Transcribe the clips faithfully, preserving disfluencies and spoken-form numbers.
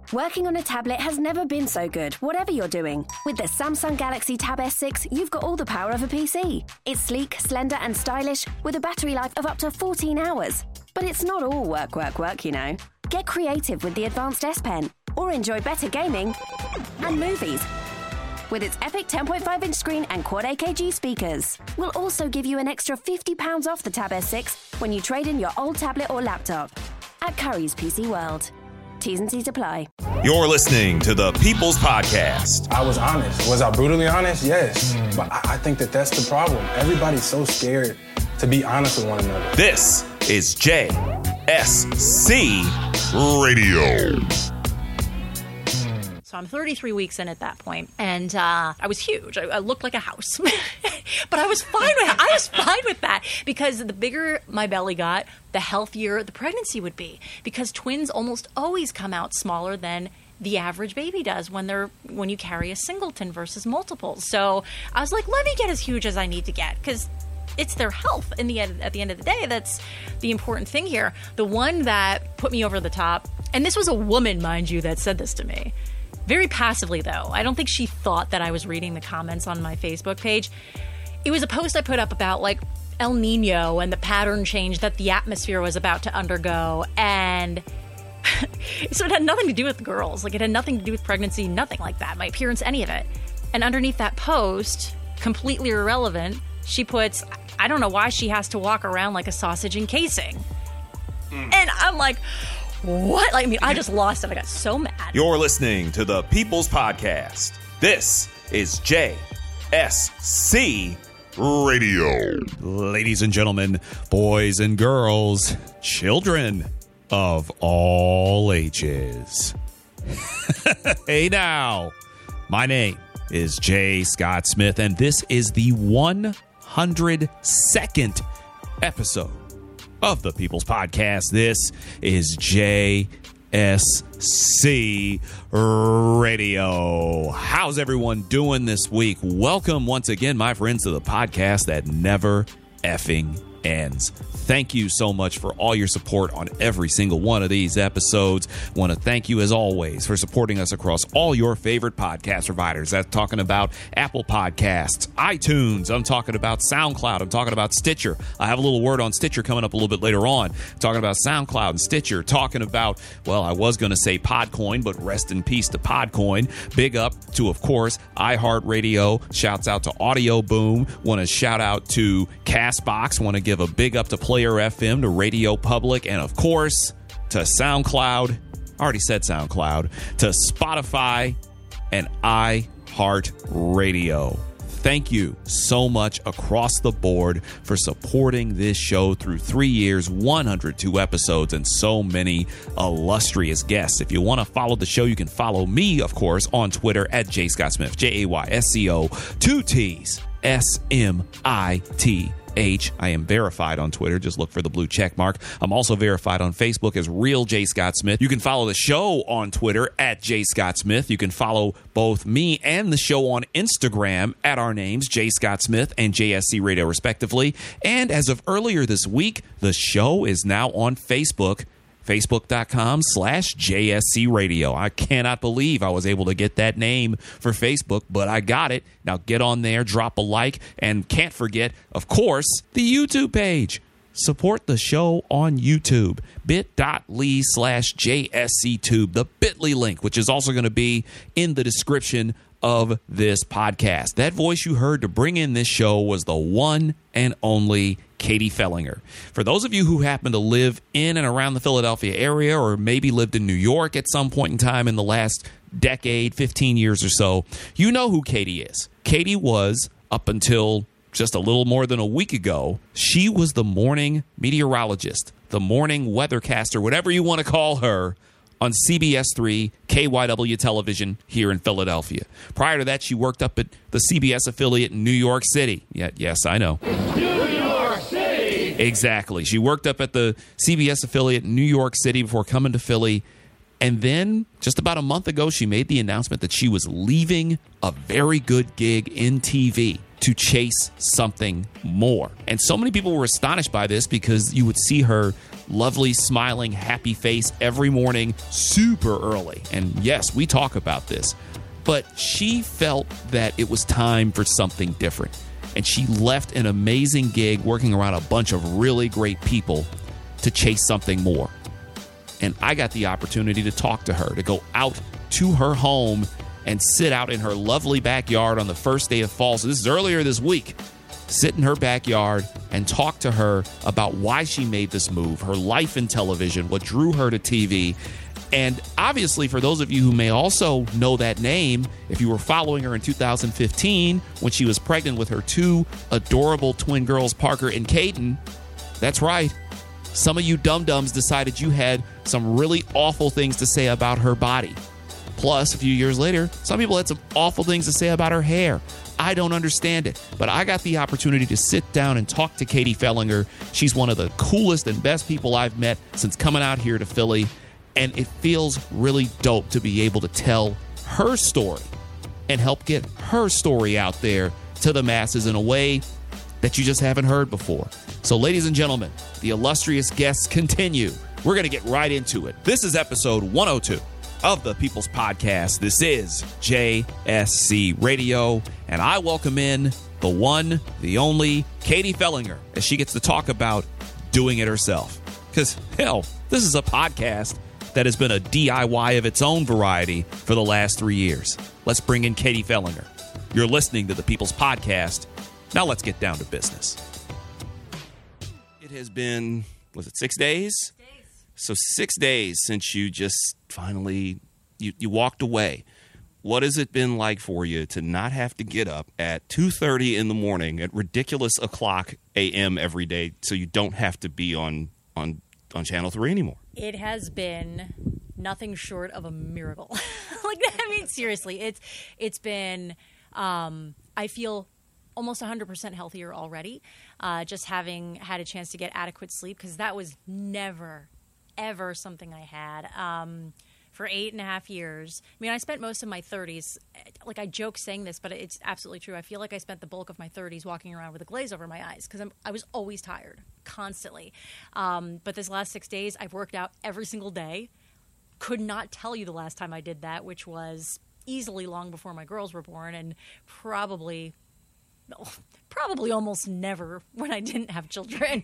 Working on a tablet has never been so good, whatever you're doing. With the Samsung Galaxy Tab S six, you've got all the power of a P C. It's sleek, slender and stylish with a battery life of up to fourteen hours. But it's not all work, work, work, you know. Get creative with the advanced S Pen or enjoy better gaming and movies with its epic ten point five inch screen and quad A K G speakers. We'll also give you an extra fifty pounds off the Tab S six when you trade in your old tablet or laptop at Curry's P C World. T's and C's apply. You're listening to the People's Podcast. I was honest. Was I brutally honest? Yes. Mm. But I, I think that that's the problem. Everybody's so scared to be honest with one another. This is J S C Radio. So I'm thirty-three weeks in at that point, and uh, I was huge. I, I looked like a house, but I was fine with I was fine with that because the bigger my belly got, the healthier the pregnancy would be. Because twins almost always come out smaller than the average baby does when they're when you carry a singleton versus multiples. So I was like, let me get as huge as I need to get because it's their health in the end, at the end of the day. That's the important thing here. The one that put me over the top, and this was a woman, mind you, that said this to me. Very passively, though. I don't think she thought that I was reading the comments on my Facebook page. It was a post I put up about, like, El Nino and the pattern change that the atmosphere was about to undergo. And so it had nothing to do with girls. Like, it had nothing to do with pregnancy, nothing like that, my appearance, any of it. And underneath that post, completely irrelevant, she puts, I don't know why she has to walk around like a sausage encasing. Mm. And I'm like, what? Like, I mean, I just lost it. I got so mad. You're listening to the People's Podcast. This is J S C Radio. Ladies and gentlemen, boys and girls, children of all ages. Hey now, my name is J. Scott Smith, and this is the one hundred second episode of the People's Podcast. This is J S C Radio. How's everyone doing this week? Welcome once again, my friends, to the podcast that never effing ends. Thank you so much for all your support on every single one of these episodes. Want to thank you, as always, for supporting us across all your favorite podcast providers. That's talking about Apple Podcasts, iTunes. I'm talking about SoundCloud. I'm talking about Stitcher. I have a little word on Stitcher coming up a little bit later on. I'm talking about SoundCloud and Stitcher. Talking about, well, I was going to say Podcoin, but rest in peace to Podcoin. Big up to, of course, iHeartRadio. Shouts out to Audio Boom. Want to shout out to CastBox. Want to give a big up to Player F M, to Radio Public, and of course to SoundCloud. I already said SoundCloud. To Spotify and iHeartRadio. Thank you so much across the board for supporting this show through three years, one hundred two episodes, and so many illustrious guests. If you want to follow the show, you can follow me, of course, on Twitter at J. Scott Smith, J A Y S C O, two T's, S M I T H. I am verified on Twitter. Just look for the blue check mark. I'm also verified on Facebook as Real J. Scott Smith. You can follow the show on Twitter at J. Scott Smith. You can follow both me and the show on Instagram at our names, J. Scott Smith and J S C Radio, respectively. And as of earlier this week, the show is now on Facebook. Facebook.com slash JSC Radio. I cannot believe I was able to get that name for Facebook, but I got it. Now get on there, drop a like, and can't forget, of course, the YouTube page. Support the show on YouTube. bit.ly slash JSCTube. The bit.ly link, which is also going to be in the description of this podcast. That voice you heard to bring in this show was the one and only Katie Fellinger. For those of you who happen to live in and around the Philadelphia area, or maybe lived in New York at some point in time in the last decade, fifteen years or so, you know who Katie is. Katie was, up until just a little more than a week ago, she was the morning meteorologist, the morning weathercaster, whatever you want to call her, on C B S three K Y W television here in Philadelphia. Prior to that, she worked up at the C B S affiliate in New York City. Yeah, yes, I know. New York City! Exactly. She worked up at the C B S affiliate in New York City before coming to Philly. And then, just about a month ago, she made the announcement that she was leaving a very good gig in T V to chase something more. And so many people were astonished by this because you would see her lovely, smiling, happy face every morning, super early. And yes, we talk about this. But she felt that it was time for something different. And she left an amazing gig working around a bunch of really great people to chase something more. And I got the opportunity to talk to her, to go out to her home and sit out in her lovely backyard on the first day of fall. So this is earlier this week. Sit in her backyard and talk to her about why she made this move, her life in television, what drew her to T V. And obviously, for those of you who may also know that name, if you were following her in two thousand fifteen when she was pregnant with her two adorable twin girls, Parker and Caden, that's right. Some of you dum-dums decided you had some really awful things to say about her body. Plus, a few years later, some people had some awful things to say about her hair. I don't understand it, but I got the opportunity to sit down and talk to Katie Fellinger. She's one of the coolest and best people I've met since coming out here to Philly, and it feels really dope to be able to tell her story and help get her story out there to the masses in a way that you just haven't heard before. So, ladies and gentlemen, the illustrious guests continue. We're going to get right into it. This is episode one oh two of the People's Podcast. This is J S C Radio, and I welcome in the one, the only, Katie Fellinger, as she gets to talk about doing it herself. Because, hell, this is a podcast that has been a D I Y of its own variety for the last three years. Let's bring in Katie Fellinger. You're listening to the People's Podcast. Now let's get down to business. It has been, was it six days? So six days since you just finally, you, you walked away. What has it been like for you to not have to get up at two thirty in the morning at ridiculous o'clock a m every day so you don't have to be on, on, on Channel three anymore? It has been nothing short of a miracle. Like, I mean, seriously, it's it's been, um, I feel almost one hundred percent healthier already, uh, just having had a chance to get adequate sleep, because that was never ever something I had um, for eight and a half years. I mean, I spent most of my thirties, like I joke saying this, but it's absolutely true. I feel like I spent the bulk of my thirties walking around with a glaze over my eyes because I was always tired, constantly. Um, but this last six days, I've worked out every single day. Could not tell you the last time I did that, which was easily long before my girls were born, and probably... probably almost never when I didn't have children.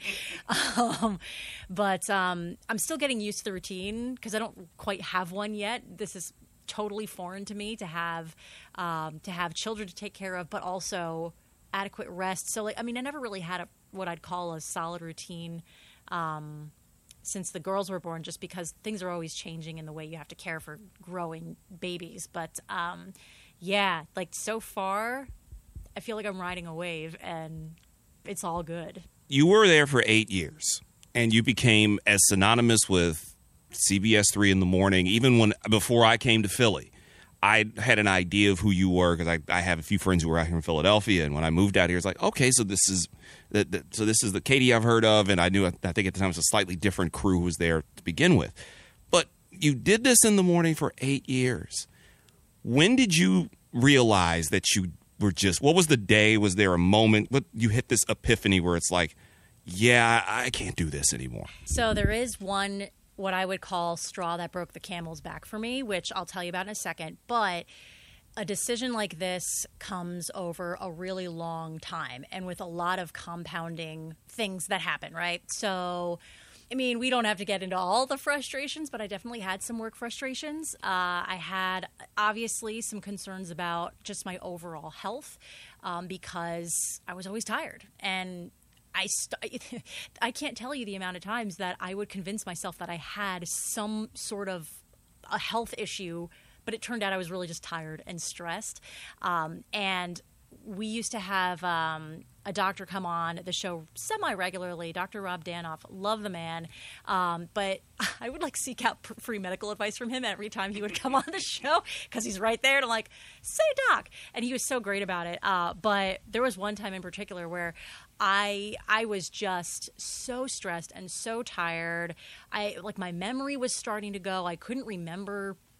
um, but um, I'm still getting used to the routine because I don't quite have one yet. This is totally foreign to me to have um, to have children to take care of, but also adequate rest. So, like, I mean, I never really had a, what I'd call a solid routine um, since the girls were born, just because things are always changing in the way you have to care for growing babies. But um, yeah, like so far, I feel like I'm riding a wave, and it's all good. You were there for eight years, and you became as synonymous with C B S three in the morning, even when before I came to Philly. I had an idea of who you were because I, I have a few friends who were out here in Philadelphia, and when I moved out here, it's like, okay, so this is the, the, so this is the Katie I've heard of, and I knew, I think at the time it was a slightly different crew who was there to begin with. But you did this in the morning for eight years. When did you realize that you were just, what was the day? Was there a moment? What, you hit this epiphany where it's like, yeah, I can't do this anymore? So there is one, what I would call straw that broke the camel's back for me, which I'll tell you about in a second. But a decision like this comes over a really long time and with a lot of compounding things that happen, right? So, I mean, we don't have to get into all the frustrations, but I definitely had some work frustrations. Uh, I had, obviously, some concerns about just my overall health um, because I was always tired. And I, st- I can't tell you the amount of times that I would convince myself that I had some sort of a health issue, but it turned out I was really just tired and stressed. Um, and we used to have um, a doctor come on the show semi-regularly, Doctor Rob Danoff. Love the man. Um, but I would like seek out pr- free medical advice from him every time he would come on the show because he's right there to like, say doc. And he was so great about it. Uh, but there was one time in particular where I I was just so stressed and so tired. I like my memory was starting to go. I couldn't remember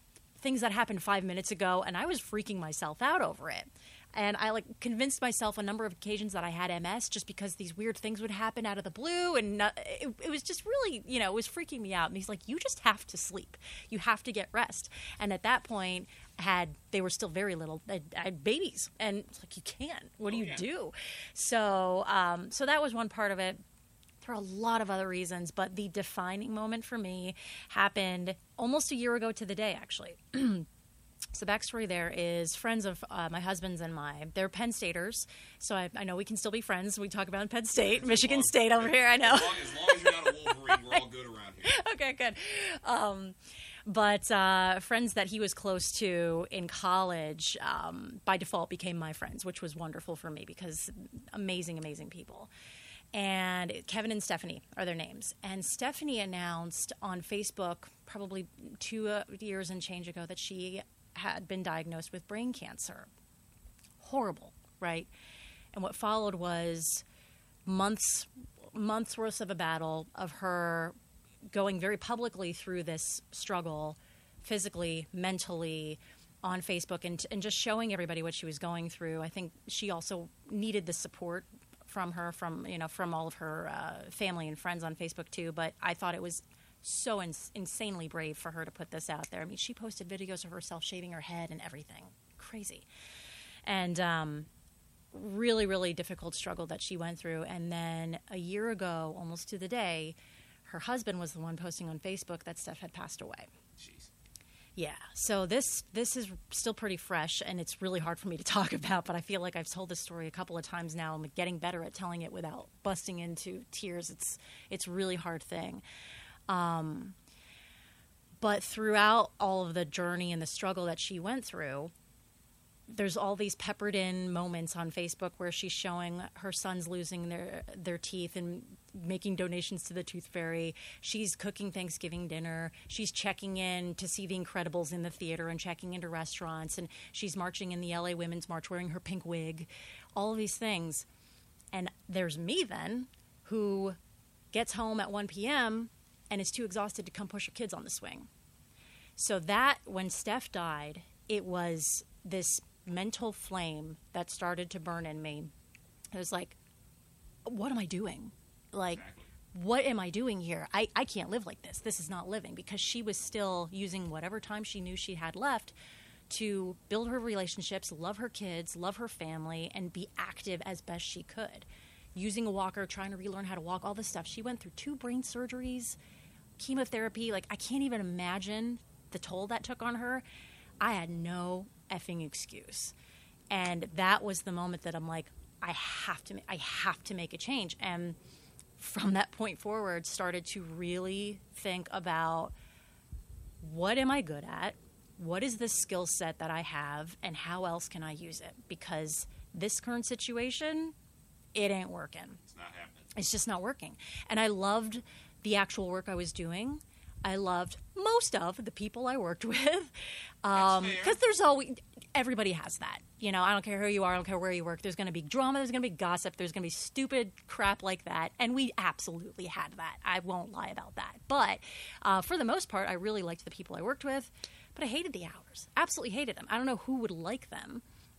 things that happened five minutes ago, and I was freaking myself out over it. And I like convinced myself a number of occasions that I had M S just because these weird things would happen out of the blue. And uh, it, it was just really, you know, it was freaking me out. And he's like, you just have to sleep. You have to get rest. And at that point, had they were still very little, I, I had babies. And it's like, you can't. What do oh, you yeah. do? So, um, so that was one part of it. There are a lot of other reasons, but the defining moment for me happened almost a year ago to the day, actually. So the backstory there is friends of uh, my husband's and my, they're Penn Staters, so I, I know we can still be friends. We talk about Penn State, Michigan long, State over here, I know. As long, as long as you're not a Wolverine, we're all good around here. Okay, good. Um, but uh, friends that he was close to in college, um, by default, became my friends, which was wonderful for me because amazing, amazing people. And Kevin and Stephanie are their names. And Stephanie announced on Facebook probably two uh, years and change ago that she had been diagnosed with brain cancer. Horrible, right? And what followed was months, months worth of a battle of her going very publicly through this struggle, physically, mentally, on Facebook, and, and just showing everybody what she was going through. I think she also needed the support from her, from you know, from all of her uh, family and friends on Facebook too. But I thought it was so ins- insanely brave for her to put this out there. I mean, she posted videos of herself shaving her head and everything. Crazy. And um, really, really difficult struggle that she went through. And then a year ago, almost to the day, her husband was the one posting on Facebook that Steph had passed away. Jeez. Yeah. So this this is still pretty fresh, and it's really hard for me to talk about, but I feel like I've told this story a couple of times now. I'm getting better at telling it without busting into tears. It's it's a really hard thing. Um, but throughout all of the journey and the struggle that she went through, there's all these peppered in moments on Facebook where she's showing her sons losing their their teeth and making donations to the Tooth Fairy. She's cooking Thanksgiving dinner. She's checking in to see The Incredibles in the theater and checking into restaurants. And she's marching in the L A Women's March wearing her pink wig. All of these things. And there's me then, who gets home at one p.m. and is too exhausted to come push her kids on the swing. So that, when Steph died, it was this mental flame that started to burn in me. It was like, what am I doing? Like, exactly. What am I doing here? I, I can't live like this. This is not living, because she was still using whatever time she knew she had left to build her relationships, love her kids, love her family, and be active as best she could. Using a walker, trying to relearn how to walk, all this stuff. She went through two brain surgeries, chemotherapy. Like, I can't even imagine the toll that took on her. I had no effing excuse. And that was the moment that I'm like, I have to, I have to make a change. And from that point forward, started to really think about, what am I good at? What is the skill set that I have, and how else can I use it? Because this current situation, it ain't working. It's not happening. It's just not working. And I loved the actual work I was doing. I loved most of the people I worked with. Um, because there's always, everybody has that. You know, I don't care who you are, I don't care where you work. There's going to be drama, there's going to be gossip, there's going to be stupid crap like that. And we absolutely had that. I won't lie about that. But uh, for the most part, I really liked the people I worked with. But I hated the hours. Absolutely hated them. I don't know who would like them.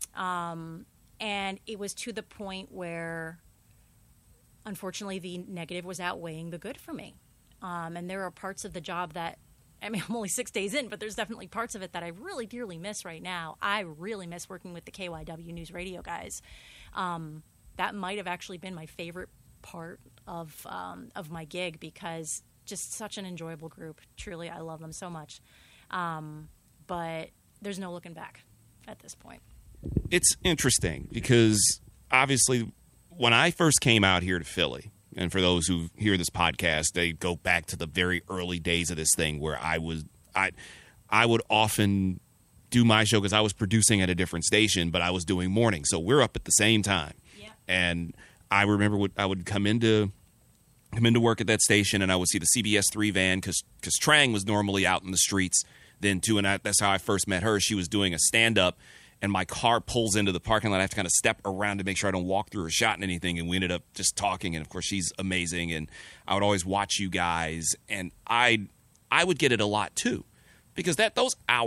Um, and it was to the point where, unfortunately, the negative was outweighing the good for me. Um, and there are parts of the job that, I mean, I'm only six days in, but there's definitely parts of it that I really dearly miss right now. I really miss working with the K Y W News Radio guys. Um, that might have actually been my favorite part of um, of my gig, because just such an enjoyable group. Truly, I love them so much. Um, but there's no looking back at this point. It's interesting because obviously when I first came out here to Philly, and for those who hear this podcast, they go back to the very early days of this thing where I was, I, I would often do my show because I was producing at a different station, but I was doing morning. So we're up at the same time. Yeah. And I remember what I would come into, come into work at that station, and I would see the C B S three van because because Trang was normally out in the streets then too, and I, that's how I first met her. She was doing a stand-up, and my car pulls into the parking lot. I have to kind of step around to make sure I don't walk through or shot in anything, and we ended up just talking, and of course she's amazing, and I would always watch you guys, and I I would get it a lot too, because that those hours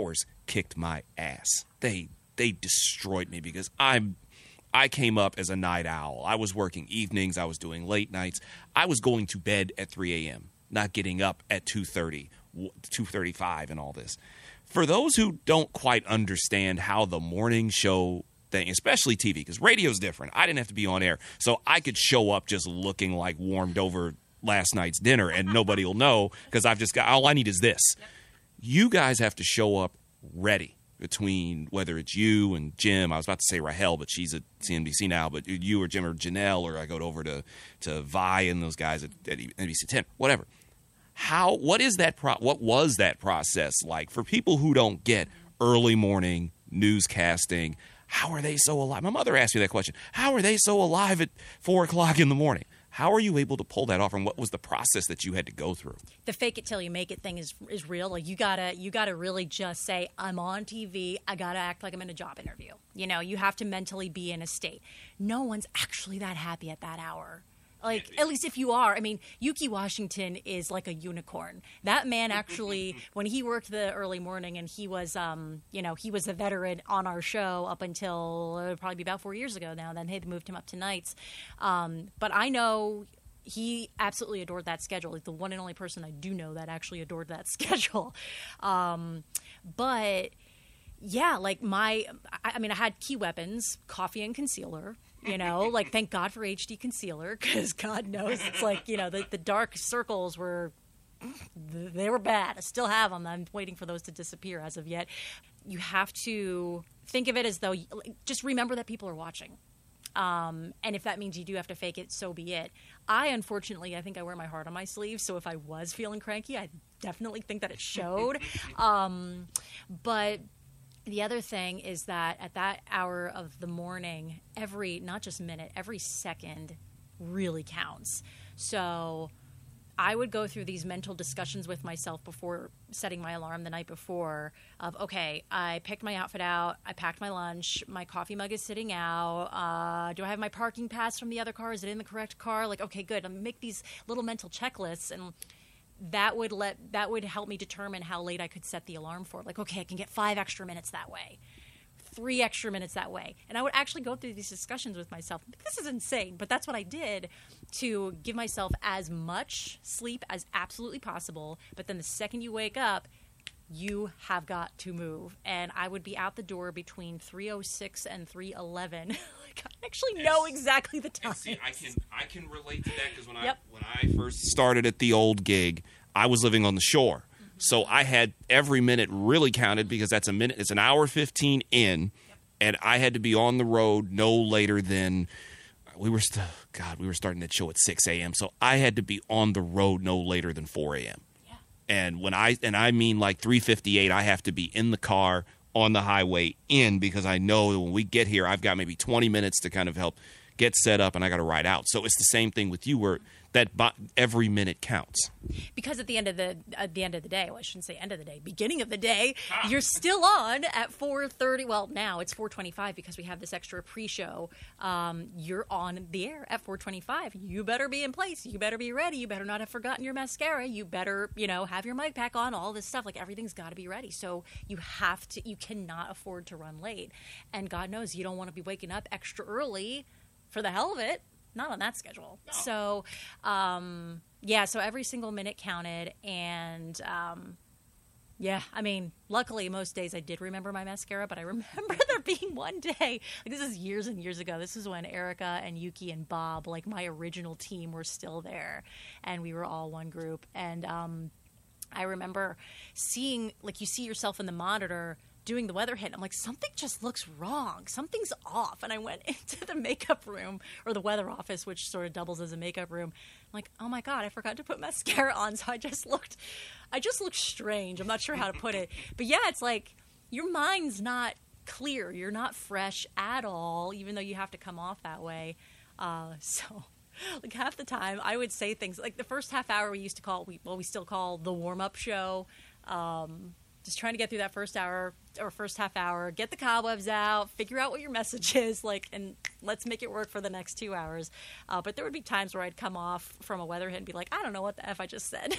kicked my ass. They they destroyed me because I'm I came up as a night owl. I was working evenings. I was doing late nights. I was going to bed at three a.m., not getting up at two thirty, two thirty-five and all this. For those who don't quite understand how the morning show thing, especially T V, because radio's different. I didn't have to be on air, so I could show up just looking like warmed over last night's dinner, and nobody will know because I've just got, all I need is this. Yep. You guys have to show up ready. Between whether it's you and Jim, I was about to say Rahel, but she's at C N B C now, but you or Jim or Janelle, or I go over to, to Vi and those guys at, at N B C ten, whatever. How, what is that, pro- what was that process like for people who don't get early morning newscasting? How are they so alive? My mother asked me that question. How are they so alive at four o'clock in the morning? How are you able to pull that off, and what was the process that you had to go through? The fake it till you make it thing is is real. Like you gotta you gotta really just say, I'm on T V. I gotta act like I'm in a job interview. You know, you have to mentally be in a state. No one's actually that happy at that hour. Like, at least if you are. I mean, Yuki Washington is like a unicorn. That man actually, when he worked the early morning, and he was, um, you know, he was a veteran on our show up until uh, probably be about four years ago now. Then they moved him up to nights. Um, but I know he absolutely adored that schedule. He's the one and only person I do know that actually adored that schedule. Um, but... Yeah, like my, I, I mean, I had key weapons, coffee and concealer, you know, like thank God for H D concealer, because God knows it's like, you know, the, the dark circles were, they were bad. I still have them. I'm waiting for those to disappear as of yet. You have to think of it as though, just remember that people are watching. Um, and if that means you do have to fake it, so be it. I, unfortunately, I think I wear my heart on my sleeve. So if I was feeling cranky, I definitely think that it showed. um, but... The other thing is that at that hour of the morning, every, not just minute, every second really counts. So I would go through these mental discussions with myself before setting my alarm the night before of, okay, I picked my outfit out, I packed my lunch, my coffee mug is sitting out, uh, do I have my parking pass from the other car? Is it in the correct car? Like, okay, good. I'll make these little mental checklists, and that would let that would help me determine how late I could set the alarm for. Like, okay, I can get five extra minutes that way, three extra minutes that way. And I would actually go through these discussions with myself. This is insane, but that's what I did to give myself as much sleep as absolutely possible. But then the second you wake up, you have got to move. And I would be out the door between three oh six and three eleven. Like, I actually know exactly the time. See, I can I can relate to that because when yep. I when I first started at the old gig, I was living on the shore, mm-hmm. so I had every minute really counted because that's a minute. It's an hour fifteen in, yep. and I had to be on the road no later than we were. St- God, we were starting that show at six a.m. So I had to be on the road no later than four a.m. Yeah. And when I and I mean like three fifty-eight, I have to be in the car on the highway in, because I know that when we get here, I've got maybe twenty minutes to kind of help get set up, and I got to ride out. So it's the same thing with you, where that bo- every minute counts. Because at the end of the at the end of the day, well, I shouldn't say end of the day, beginning of the day, ah. you're still on at four thirty. Well, now it's four twenty-five because we have this extra pre-show. Um, you're on the air at four twenty-five. You better be in place. You better be ready. You better not have forgotten your mascara. You better, you know, have your mic pack on. All this stuff, like everything's got to be ready. So you have to. You cannot afford to run late. And God knows you don't want to be waking up extra early for the hell of it. Not on that schedule. No. So, um, yeah, so every single minute counted. And, um, yeah, I mean, luckily most days I did remember my mascara, but I remember there being one day, like this is years and years ago. This is when Erica and Yuki and Bob, like my original team, were still there. And we were all one group. And um, I remember seeing, like you see yourself in the monitor doing the weather hit. I'm like, something just looks wrong. Something's off. And I went into the makeup room, or the weather office, which sort of doubles as a makeup room. I'm like, oh my God, I forgot to put mascara on. So I just looked, I just looked strange. I'm not sure how to put it. But yeah, it's like your mind's not clear. You're not fresh at all, even though you have to come off that way. Uh, so like half the time I would say things like the first half hour we used to call, we, well, we still call the warm up show. Um, just trying to get through that first hour or first half hour, get the cobwebs out, figure out what your message is, like, and let's make it work for the next two hours. Uh, but there would be times where I'd come off from a weather hit and be like, I don't know what the F I just said.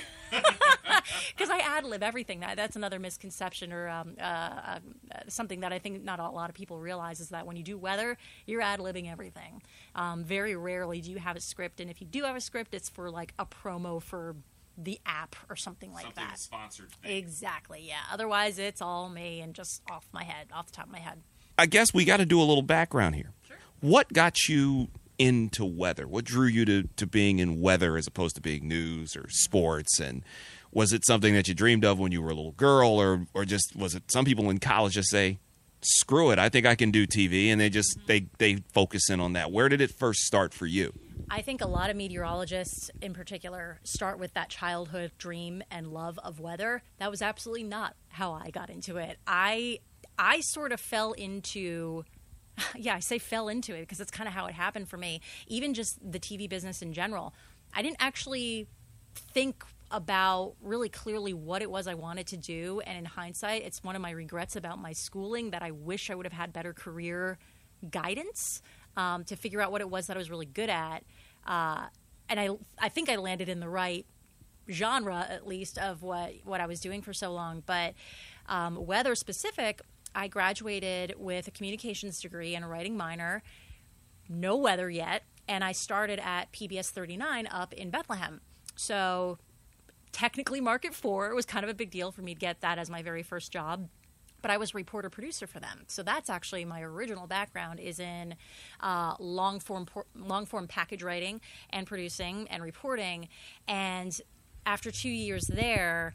Because I ad-lib everything. That, that's another misconception or um, uh, uh, something that I think not a lot of people realize is that when you do weather, you're ad-libbing everything. Um, very rarely do you have a script. And if you do have a script, it's for like a promo for the app or something like something that. Sponsored thing. Exactly, yeah. Otherwise, it's all me and just off my head, off the top of my head. I guess we got to do a little background here. Sure. What got you into weather? What drew you to, to being in weather as opposed to being news or sports? And was it something that you dreamed of when you were a little girl, or or just was it some people in college just say, screw it, I think I can do T V, and they just they, they focus in on that? Where did it first start for you? I think a lot of meteorologists in particular start with that childhood dream and love of weather. That was absolutely not how I got into it. I I sort of fell into, yeah, I say fell into it because that's kind of how it happened for me. Even just the T V business in general. I didn't actually think about really clearly what it was I wanted to do. And in hindsight, it's one of my regrets about my schooling that I wish I would have had better career guidance um, to figure out what it was that I was really good at. Uh, and I, I think I landed in the right genre, at least, of what, what I was doing for so long. But um, weather specific, I graduated with a communications degree and a writing minor, no weather yet, and I started at P B S thirty-nine up in Bethlehem. So technically Market four, it was kind of a big deal for me to get that as my very first job. But I was reporter-producer for them. So that's actually my original background is in uh, long-form long-form package writing and producing and reporting. And after two years there,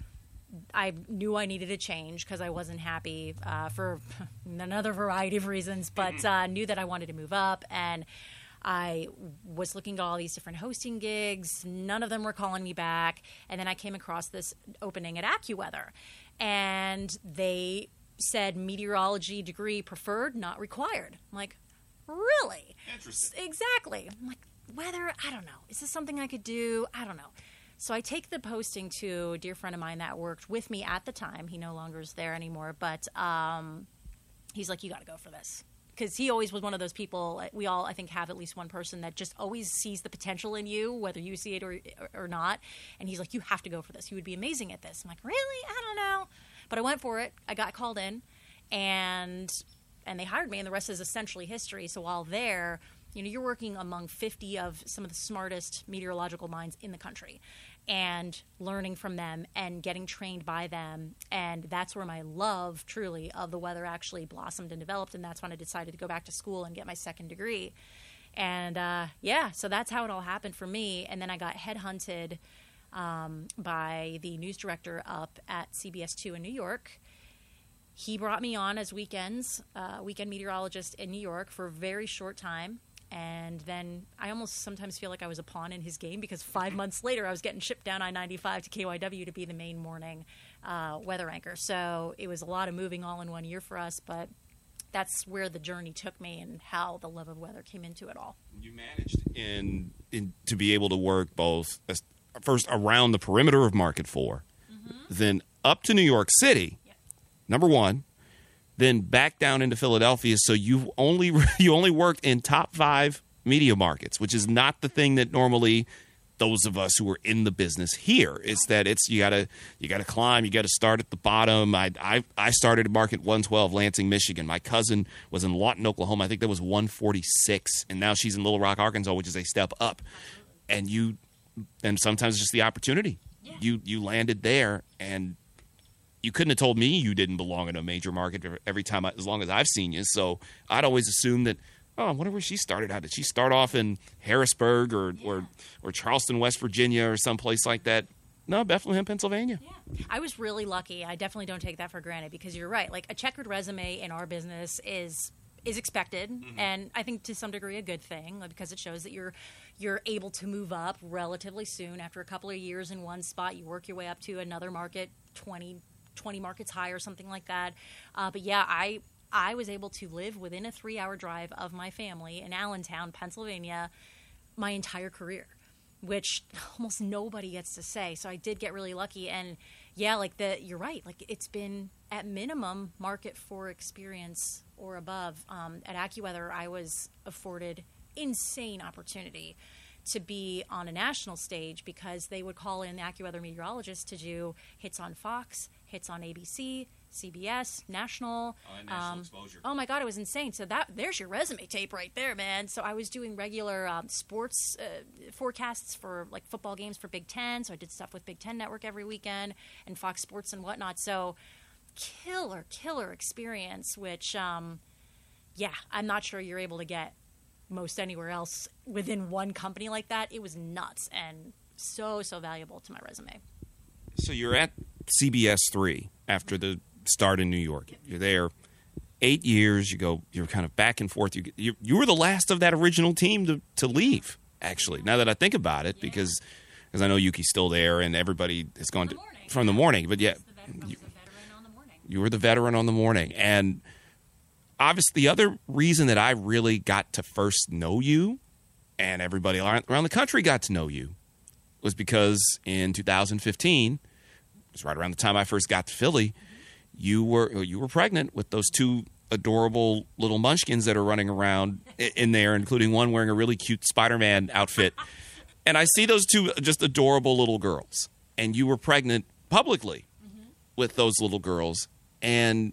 I knew I needed a change because I wasn't happy uh, for another variety of reasons, but uh, knew that I wanted to move up. And I was looking at all these different hosting gigs. None of them were calling me back. And then I came across this opening at AccuWeather. And they said meteorology degree preferred, not required. I'm like, really? Interesting. Exactly. I'm like, weather, I don't know. Is this something I could do? I don't know. So I take the posting to a dear friend of mine that worked with me at the time. He no longer is there anymore. But um, he's like, you got to go for this. Because he always was one of those people, we all, I think, have at least one person that just always sees the potential in you, whether you see it or, or not. And he's like, you have to go for this. You would be amazing at this. I'm like, really? I don't know. But I went for it. I got called in, and and they hired me, and the rest is essentially history. So while there, you know, you're working among fifty of some of the smartest meteorological minds in the country and learning from them and getting trained by them. And that's where my love, truly, of the weather actually blossomed and developed, and that's when I decided to go back to school and get my second degree. And, uh, yeah, so that's how it all happened for me. And then I got headhunted Um, by the news director up at C B S two in New York. He brought me on as weekends, uh, weekend meteorologist in New York for a very short time. And then I almost sometimes feel like I was a pawn in his game because five months later I was getting shipped down I ninety-five to K Y W to be the main morning uh, weather anchor. So it was a lot of moving all in one year for us, but that's where the journey took me and how the love of weather came into it all. You managed in, in to be able to work both as first around the perimeter of Market four, mm-hmm. then up to New York City, yep. number one, then back down into Philadelphia. So you only you only worked in top five media markets, which is not the thing that normally those of us who are in the business hear. It's that it's you gotta you gotta climb, you gotta start at the bottom. I I, I started at Market one twelve, Lansing, Michigan. My cousin was in Lawton, Oklahoma. I think that was one forty-six, and now she's in Little Rock, Arkansas, which is a step up. And you. And sometimes it's just the opportunity. Yeah. You you landed there, and you couldn't have told me you didn't belong in a major market every time, I, as long as I've seen you. So I'd always assumed that, oh, I wonder where she started out. Did she start off in Harrisburg or, yeah. or, or Charleston, West Virginia, or someplace like that? No, Bethlehem, Pennsylvania. Yeah. I was really lucky. I definitely don't take that for granted because you're right. Like, a checkered resume in our business is is expected, mm-hmm. and I think to some degree a good thing because it shows that you're you're able to move up relatively soon. After a couple of years in one spot, you work your way up to another market, twenty, twenty markets high or something like that. Uh, but yeah, I I was able to live within a three-hour drive of my family in Allentown, Pennsylvania, my entire career, which almost nobody gets to say. So I did get really lucky. And, Yeah, like the you're right. Like it's been at minimum market for experience or above. Um, at AccuWeather, I was afforded insane opportunity to be on a national stage because they would call in the AccuWeather meteorologists to do hits on Fox, hits on A B C, C B S, national. Oh, and national exposure. Oh my God, it was insane. So that there's your resume tape right there, man. So I was doing regular um, sports uh, forecasts for like football games for Big Ten. So I did stuff with Big Ten Network every weekend and Fox Sports and whatnot. So killer, killer experience, which, um, yeah, I'm not sure you're able to get most anywhere else within one company like that. It was nuts and so, so valuable to my resume. So you're at C B S three after the start in New York. You're there eight years. You go. You're kind of back and forth. You you, you were the last of that original team to, to leave. Actually, now that I think about it, yeah. because because I know Yuki's still there and everybody has gone to, from the morning. But yeah, you, you were the veteran on the morning. And obviously, the other reason that I really got to first know you, and everybody around the country got to know you, was because in two thousand fifteen, it was right around the time I first got to Philly, you were you were pregnant with those two adorable little munchkins that are running around in there, including one wearing a really cute Spider-Man outfit. And I see those two just adorable little girls. And you were pregnant publicly mm-hmm. with those little girls. And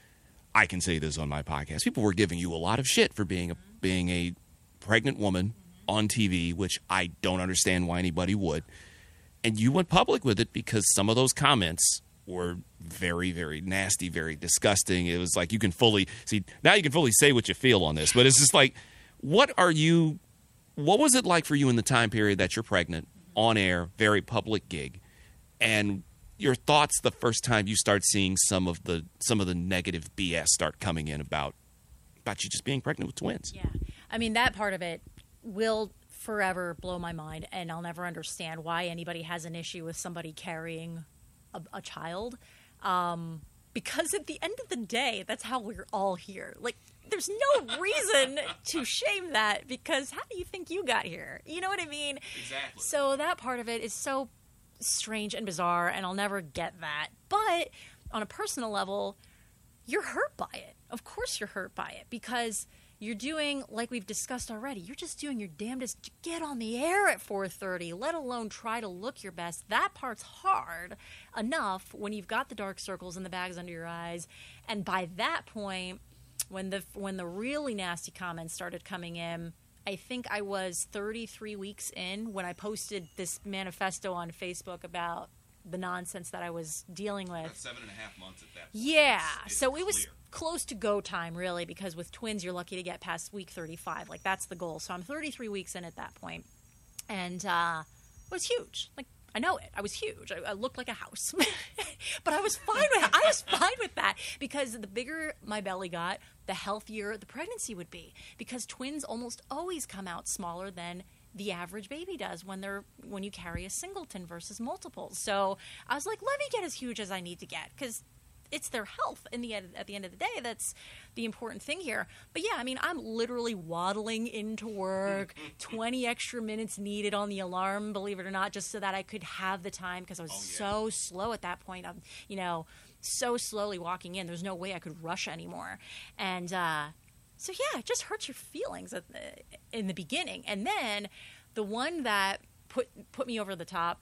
I can say this on my podcast. People were giving you a lot of shit for being a, being a pregnant woman mm-hmm. on T V, which I don't understand why anybody would. And you went public with it because some of those comments were very, very nasty, very disgusting. It was like you can fully see now you can fully say what you feel on this, but it's just like, what are you? What was it like for you in the time period that you're pregnant, on air, very public gig, and your thoughts the first time you start seeing some of the some of the negative B S start coming in about about you just being pregnant with twins? Yeah, I mean that part of it will forever blow my mind, and I'll never understand why anybody has an issue with somebody carrying a, a child. Um, because at the end of the day, that's how we're all here. Like, there's no reason to shame that because how do you think you got here? You know what I mean? Exactly. So that part of it is so strange and bizarre, and I'll never get that. But on a personal level, you're hurt by it. Of course you're hurt by it because you're doing, like we've discussed already, you're just doing your damnedest to get on the air at four thirty, let alone try to look your best. That part's hard enough when you've got the dark circles and the bags under your eyes. And by that point, when the when the really nasty comments started coming in, I think I was thirty-three weeks in when I posted this manifesto on Facebook about the nonsense that I was dealing with. That's seven and a half months at that point. Yeah. It's, it's so clear. it was close to go time, really, because with twins, you're lucky to get past week thirty-five. Like, that's the goal. So I'm thirty-three weeks in at that point. And uh, it was huge. Like, I know it. I was huge. I, I looked like a house. But I was fine with it. I was fine with that because the bigger my belly got, the healthier the pregnancy would be. Because twins almost always come out smaller than the average baby does when they're when you carry a singleton versus multiples. So I was like, let me get as huge as I need to get because it's their health in the end, at the end of the day. That's the important thing here. But yeah, I mean, I'm literally waddling into work, twenty extra minutes needed on the alarm, believe it or not, just so that I could have the time because I was oh, yeah. so slow at that point. I'm, you know, so slowly walking in. There's no way I could rush anymore. And uh, so yeah, it just hurts your feelings at the, in the beginning. And then the one that put put me over the top,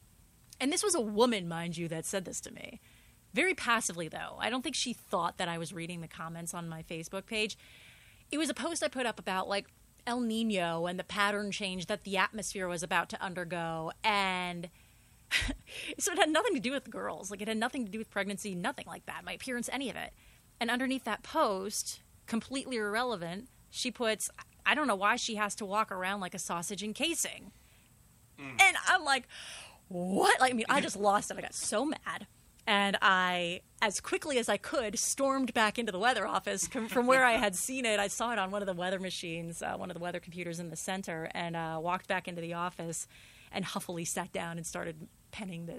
and this was a woman, mind you, that said this to me. Very passively, though. I don't think she thought that I was reading the comments on my Facebook page. It was a post I put up about, like, El Nino and the pattern change that the atmosphere was about to undergo. And so it had nothing to do with the girls. Like, it had nothing to do with pregnancy, nothing like that, my appearance, any of it. And underneath that post, completely irrelevant, she puts, I don't know why she has to walk around like a sausage in casing. Mm. And I'm like, what? Like, I mean, I just lost it. I got so mad. And I, as quickly as I could, stormed back into the weather office from where I had seen it. I saw it on one of the weather machines, uh, one of the weather computers in the center, and uh, walked back into the office and huffily sat down and started penning this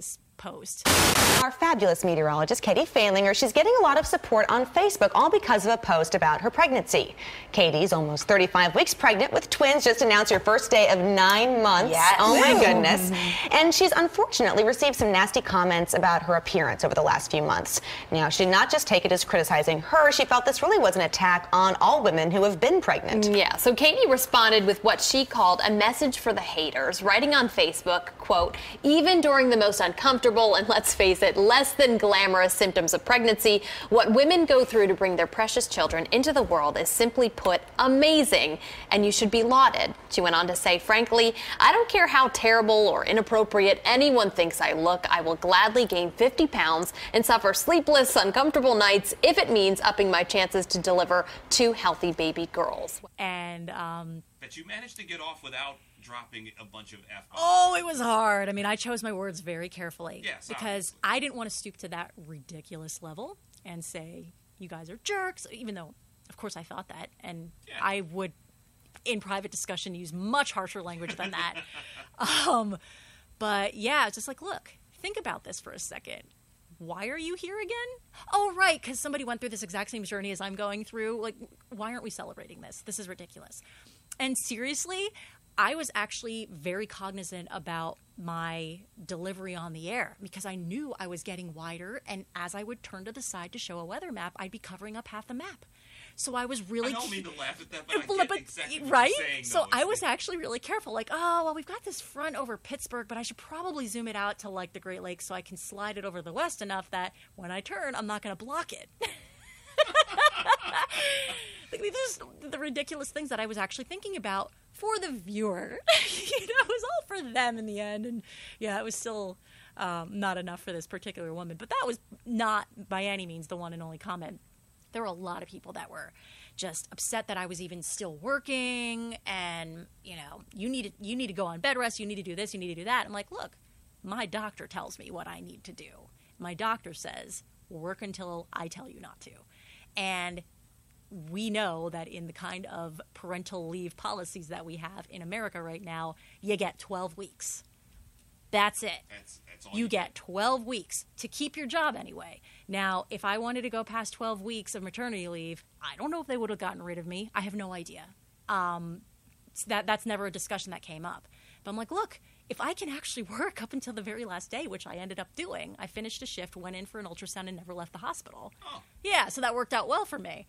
post. Our fabulous meteorologist, Katie Falinger, she's getting a lot of support on Facebook, all because of a post about her pregnancy. Katie's almost thirty-five weeks pregnant with twins, just announced her first day of nine months. Yes. Oh, my goodness. And she's unfortunately received some nasty comments about her appearance over the last few months. Now, she did not just take it as criticizing her. She felt this really was an attack on all women who have been pregnant. Yeah, so Katie responded with what she called a message for the haters, writing on Facebook, quote, even during the most uncomfortable and, let's face it, less than glamorous symptoms of pregnancy, what women go through to bring their precious children into the world is simply put amazing, and you should be lauded. She went on to say, frankly, I don't care how terrible or inappropriate anyone thinks I look, I will gladly gain fifty pounds and suffer sleepless, uncomfortable nights if it means upping my chances to deliver two healthy baby girls. And um, That you managed to get off without dropping a bunch of F-bombs. oh, it was hard. I mean, I chose my words very carefully Yes, because obviously. I didn't want to stoop to that ridiculous level and say, you guys are jerks, even though, of course, I thought that. And Yeah. I would, in private discussion, use much harsher language than that. um, but yeah, it's just like, look, think about this for a second. Why are you here again? Oh, right, because somebody went through this exact same journey as I'm going through. Like, why aren't we celebrating this? This is ridiculous. And seriously, I was actually very cognizant about my delivery on the air because I knew I was getting wider, and as I would turn to the side to show a weather map, I'd be covering up half the map. So I was really I don't mean to laugh at that, but I Well, get but- exactly what right? you're saying. So though. I It's was like- actually really careful. Like, oh, well, we've got this front over Pittsburgh, but I should probably zoom it out to like the Great Lakes so I can slide it over the west enough that when I turn, I'm not going to block it. Like, these are just the ridiculous things that I was actually thinking about for the viewer. You know, it was all for them in the end. And yeah, it was still um, not enough for this particular woman. But that was not by any means the one and only comment. There were a lot of people that were just upset that I was even still working, and you know, you need to, you need to go on bed rest, you need to do this, you need to do that. I'm like, look, my doctor tells me what I need to do. My doctor says work until I tell you not to, and we know that in the kind of parental leave policies that we have in America right now, you get twelve weeks. That's it. That's, that's all You get twelve weeks to keep your job anyway. Now, if I wanted to go past twelve weeks of maternity leave, I don't know if they would have gotten rid of me. I have no idea. Um, that that's never a discussion that came up. But I'm like, look, if I can actually work up until the very last day, which I ended up doing, I finished a shift, went in for an ultrasound, and never left the hospital. Oh. Yeah, so that worked out well for me.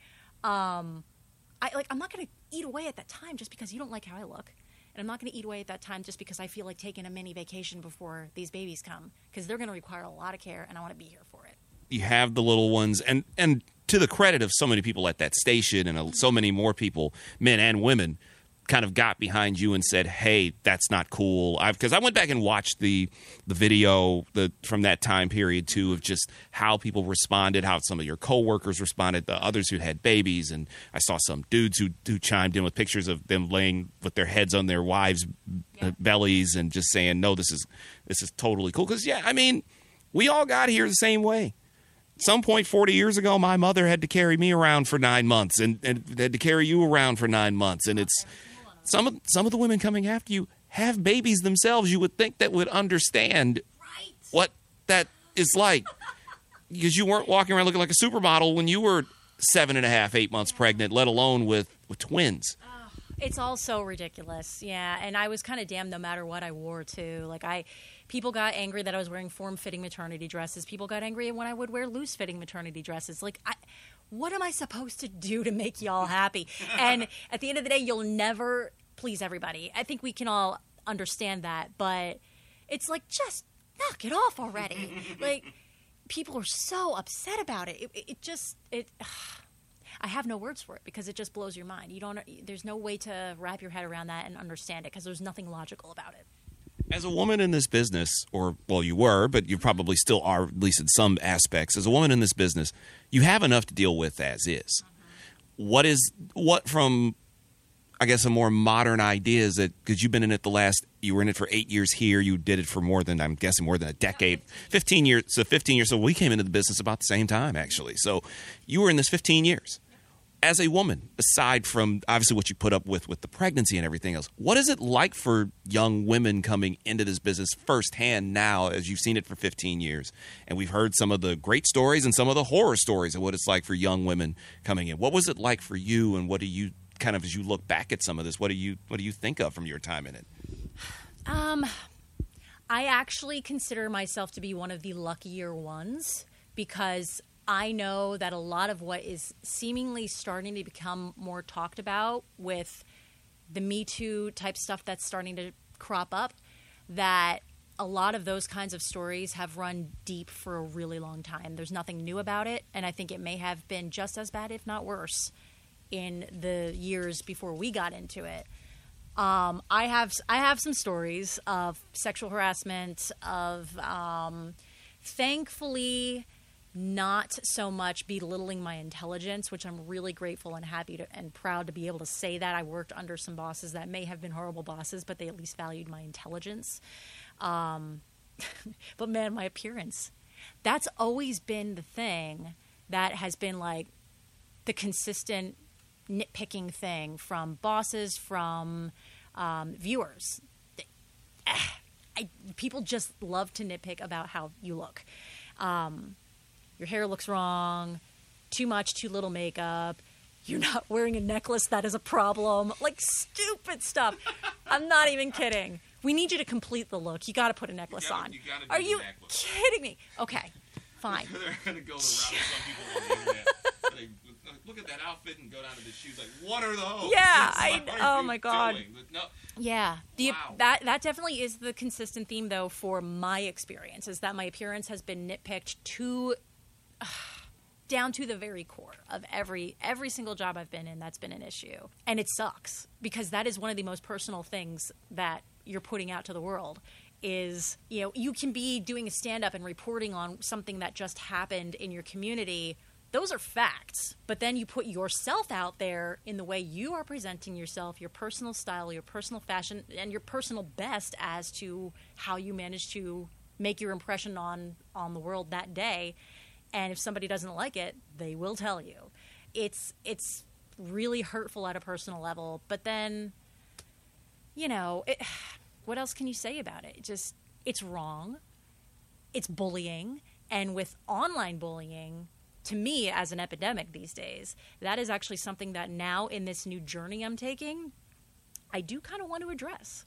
Um, I like. I'm not going to eat away at that time just because you don't like how I look. And I'm not going to eat away at that time just because I feel like taking a mini vacation before these babies come, because they're going to require a lot of care, and I want to be here for it. You have the little ones, and and to the credit of so many people at that station, and uh, so many more people, men and women, kind of got behind you and said, "Hey, that's not cool." I've because I went back and watched the the video the from that time period too, of just how people responded, how some of your coworkers responded, the others who had babies, and I saw some dudes who who chimed in with pictures of them laying with their heads on their wives' Yeah. bellies and just saying, "No, this is this is totally cool." Because yeah, I mean, we all got here the same way. At some point forty years ago, my mother had to carry me around for nine months and, and had to carry you around for nine months. And it's some of some of the women coming after you have babies themselves. You would think that would understand Right. what that is like, because you weren't walking around looking like a supermodel when you were seven and a half, eight months pregnant, let alone with, with twins. It's all so ridiculous, yeah. And I was kind of damned no matter what I wore too. Like I, people got angry that I was wearing form-fitting maternity dresses. People got angry when I would wear loose-fitting maternity dresses. Like, I, what am I supposed to do to make y'all happy? And at the end of the day, you'll never please everybody. I think we can all understand that, but it's like, just knock it off already. Like, people are so upset about it. It, it just it. I have no words for it because it just blows your mind. You don't. There's no way to wrap your head around that and understand it because there's nothing logical about it. As a woman in this business, or, well, you were, but you probably still are, at least in some aspects. As a woman in this business, you have enough to deal with as is. Mm-hmm. What is, what from, I guess, a more modern idea is that, because you've been in it the last, you were in it for eight years here, you did it for more than, I'm guessing, more than a decade. fifteen years, so fifteen years, so we came into the business about the same time, actually. So you were in this fifteen years. as a woman, aside from obviously what you put up with with the pregnancy and everything else, what is it like for young women coming into this business firsthand now, as you've seen it for fifteen years? And we've heard some of the great stories and some of the horror stories of what it's like for young women coming in. What was it like for you, and what do you kind of, as you look back at some of this, what do you what do you think of from your time in it? Um, I actually consider myself to be one of the luckier ones, because I know that a lot of what is seemingly starting to become more talked about with the Me Too type stuff that's starting to crop up, that a lot of those kinds of stories have run deep for a really long time. There's nothing new about it, and I think it may have been just as bad, if not worse, in the years before we got into it. Um, I have I have some stories of sexual harassment, of um, thankfully not so much belittling my intelligence, which I'm really grateful and happy to, and proud to be able to say that. I worked under some bosses that may have been horrible bosses, but they at least valued my intelligence. Um, but man, my appearance, that's always been the thing that has been like the consistent nitpicking thing from bosses, from um, viewers. I, people just love to nitpick about how you look. Um, Your hair looks wrong, too much, too little makeup. You're not wearing a necklace, that is a problem. Like, stupid stuff. I'm not even kidding. We need you to complete the look. You got to put a necklace You gotta- on. you gotta do Are the you necklace. kidding me? Okay, fine. They're going to go the route of some people on the internet. They look at that outfit and go down to the shoes like, what are those? Yeah, It's I- like, what oh are you my God. doing? No, Yeah, the Wow. that that definitely is the consistent theme, though, for my experience, is that my appearance has been nitpicked to uh, down to the very core of every every single job I've been in. That's been an issue, and it sucks, because that is one of the most personal things that you're putting out to the world. Is, you know, you can be doing a stand-up and reporting on something that just happened in your community. Those are facts, but then you put yourself out there in the way you are presenting yourself, your personal style, your personal fashion, and your personal best as to how you manage to make your impression on, on the world that day. And if somebody doesn't like it, they will tell you. It's it's really hurtful at a personal level, but then, you know, it, what else can you say about it? It just, it's wrong. It's bullying. And with online bullying, to me, as an epidemic these days, that is actually something that now in this new journey I'm taking, I do kind of want to address.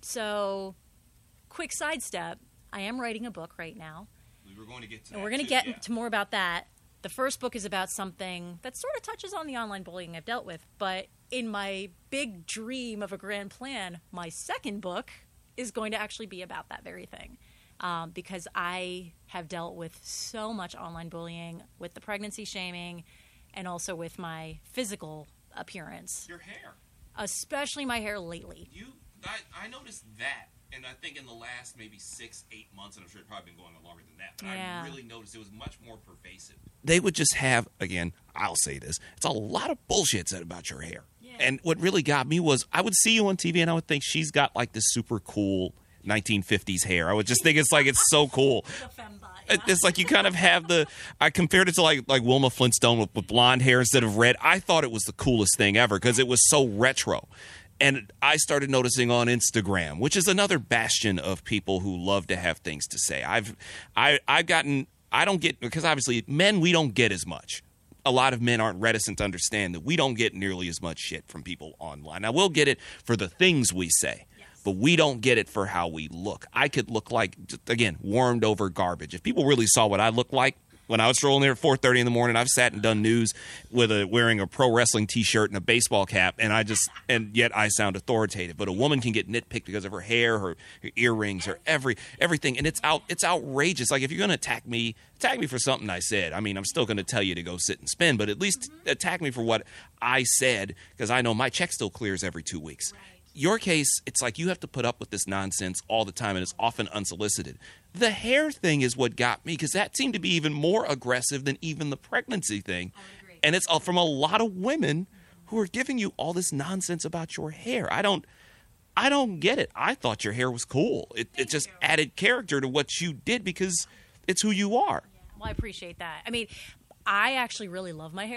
So, quick sidestep, I am writing a book right now. we were going to get to And that we're going to too, get yeah. to more about that. The first book is about something that sort of touches on the online bullying I've dealt with. But in my big dream of a grand plan, my second book is going to actually be about that very thing. Um, because I have dealt with so much online bullying, with the pregnancy shaming, and also with my physical appearance, Your hair. especially my hair lately. You, I, I noticed that, and I think in the last maybe six, eight months, and I'm sure it's probably been going on longer than that, but Yeah. I really noticed it was much more pervasive. They would just have, again, I'll say this, it's a lot of bullshit said about your hair. Yeah. And what really got me was I would see you on T V, and I would think she's got like this super cool nineteen fifties hair. I would just think it's like, it's so cool. It- It's like you kind of have the. I compared it to like like Wilma Flintstone with, with blonde hair instead of red. I thought it was the coolest thing ever because it was so retro. And I started noticing on Instagram, which is another bastion of people who love to have things to say. I've I I've gotten I don't get because obviously men we don't get as much. A lot of men aren't reticent to understand that we don't get nearly as much shit from people online. Now we'll get it for the things we say. But we don't get it for how we look. I could look like, just, again, warmed over garbage. If people really saw what I look like when I was strolling there at four thirty in the morning, I've sat and done news with a wearing a pro wrestling T-shirt and a baseball cap, and I just and yet I sound authoritative. But a woman can get nitpicked because of her hair, her, her earrings, her every everything, and it's out it's outrageous. Like if you're gonna attack me, attack me for something I said. I mean, I'm still gonna tell you to go sit and spin, but at least attack me for what I said because I know my check still clears every two weeks. Your case, it's like you have to put up with this nonsense all the time, and it's often unsolicited. The hair thing is what got me, because that seemed to be even more aggressive than even the pregnancy thing. And it's all from a lot of women who are giving you all this nonsense about your hair. I don't I don't get it. I thought your hair was cool. It, it just added character to what you did because it's who you are. Well, I appreciate that. I mean, I actually really love my hair.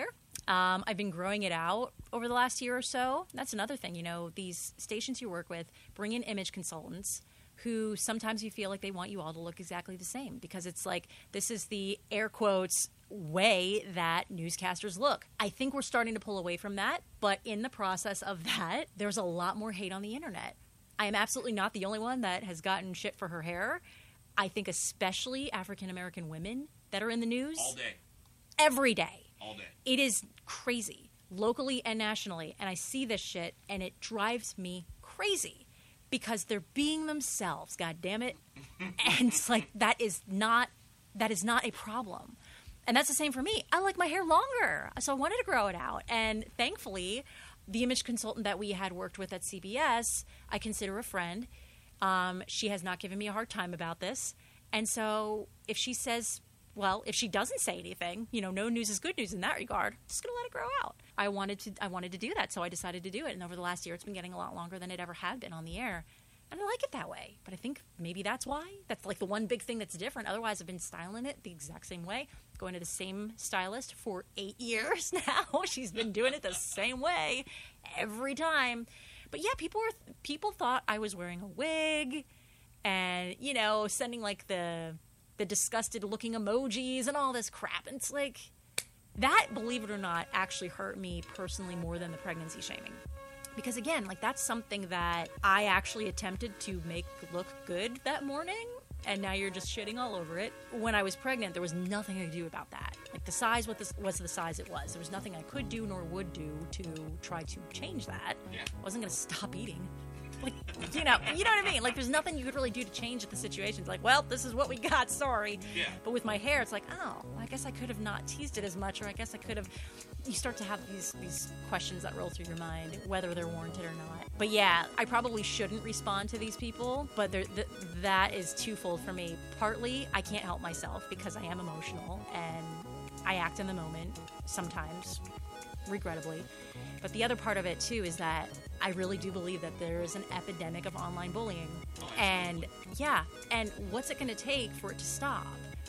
Um, I've been growing it out over the last year or so. That's another thing. You know, these stations you work with bring in image consultants who sometimes you feel like they want you all to look exactly the same because it's like this is the air quotes way that newscasters look. I think we're starting to pull away from that, but in the process of that, there's a lot more hate on the internet. I am absolutely not the only one that has gotten shit for her hair. I think especially African-American women that are in the news. All day. Every day. All day. It is crazy, locally and nationally, and I see this shit, and it drives me crazy because they're being themselves, God damn it. And it's like, that is not, that is not a problem. And that's the same for me. I like my hair longer, so I wanted to grow it out. And thankfully, the image consultant that we had worked with at C B S, I consider a friend. Um, she has not given me a hard time about this. And so if she says, well, if she doesn't say anything, you know, no news is good news in that regard, I'm just going to let it grow out. I wanted to I wanted to do that, so I decided to do it. And over the last year, it's been getting a lot longer than it ever had been on the air. And I like it that way. But I think maybe that's why. That's like the one big thing that's different. Otherwise, I've been styling it the exact same way. Going to the same stylist for eight years now. She's been doing it the same way every time. But yeah, people were people thought I was wearing a wig and, you know, sending like the the disgusted looking emojis and all this crap. And it's like, that, believe it or not, actually hurt me personally more than the pregnancy shaming. Because again, like that's something that I actually attempted to make look good that morning, and now you're just shitting all over it. When I was pregnant, there was nothing I could do about that. Like the size was the, was the size it was. There was nothing I could do nor would do to try to change that. Yeah. I wasn't going to stop eating. Like, you know, you know what I mean? Like, there's nothing you could really do to change the situation. It's like, well, this is what we got, sorry. Yeah. But with my hair, it's like, oh, I guess I could have not teased it as much, or I guess I could have... You start to have these these questions that roll through your mind, whether they're warranted or not. But yeah, I probably shouldn't respond to these people, but th- that is twofold for me. Partly, I can't help myself because I am emotional, and I act in the moment sometimes, regrettably. But the other part of it, too, is that I really do believe that there is an epidemic of online bullying. And, yeah, and what's it going to take for it to stop?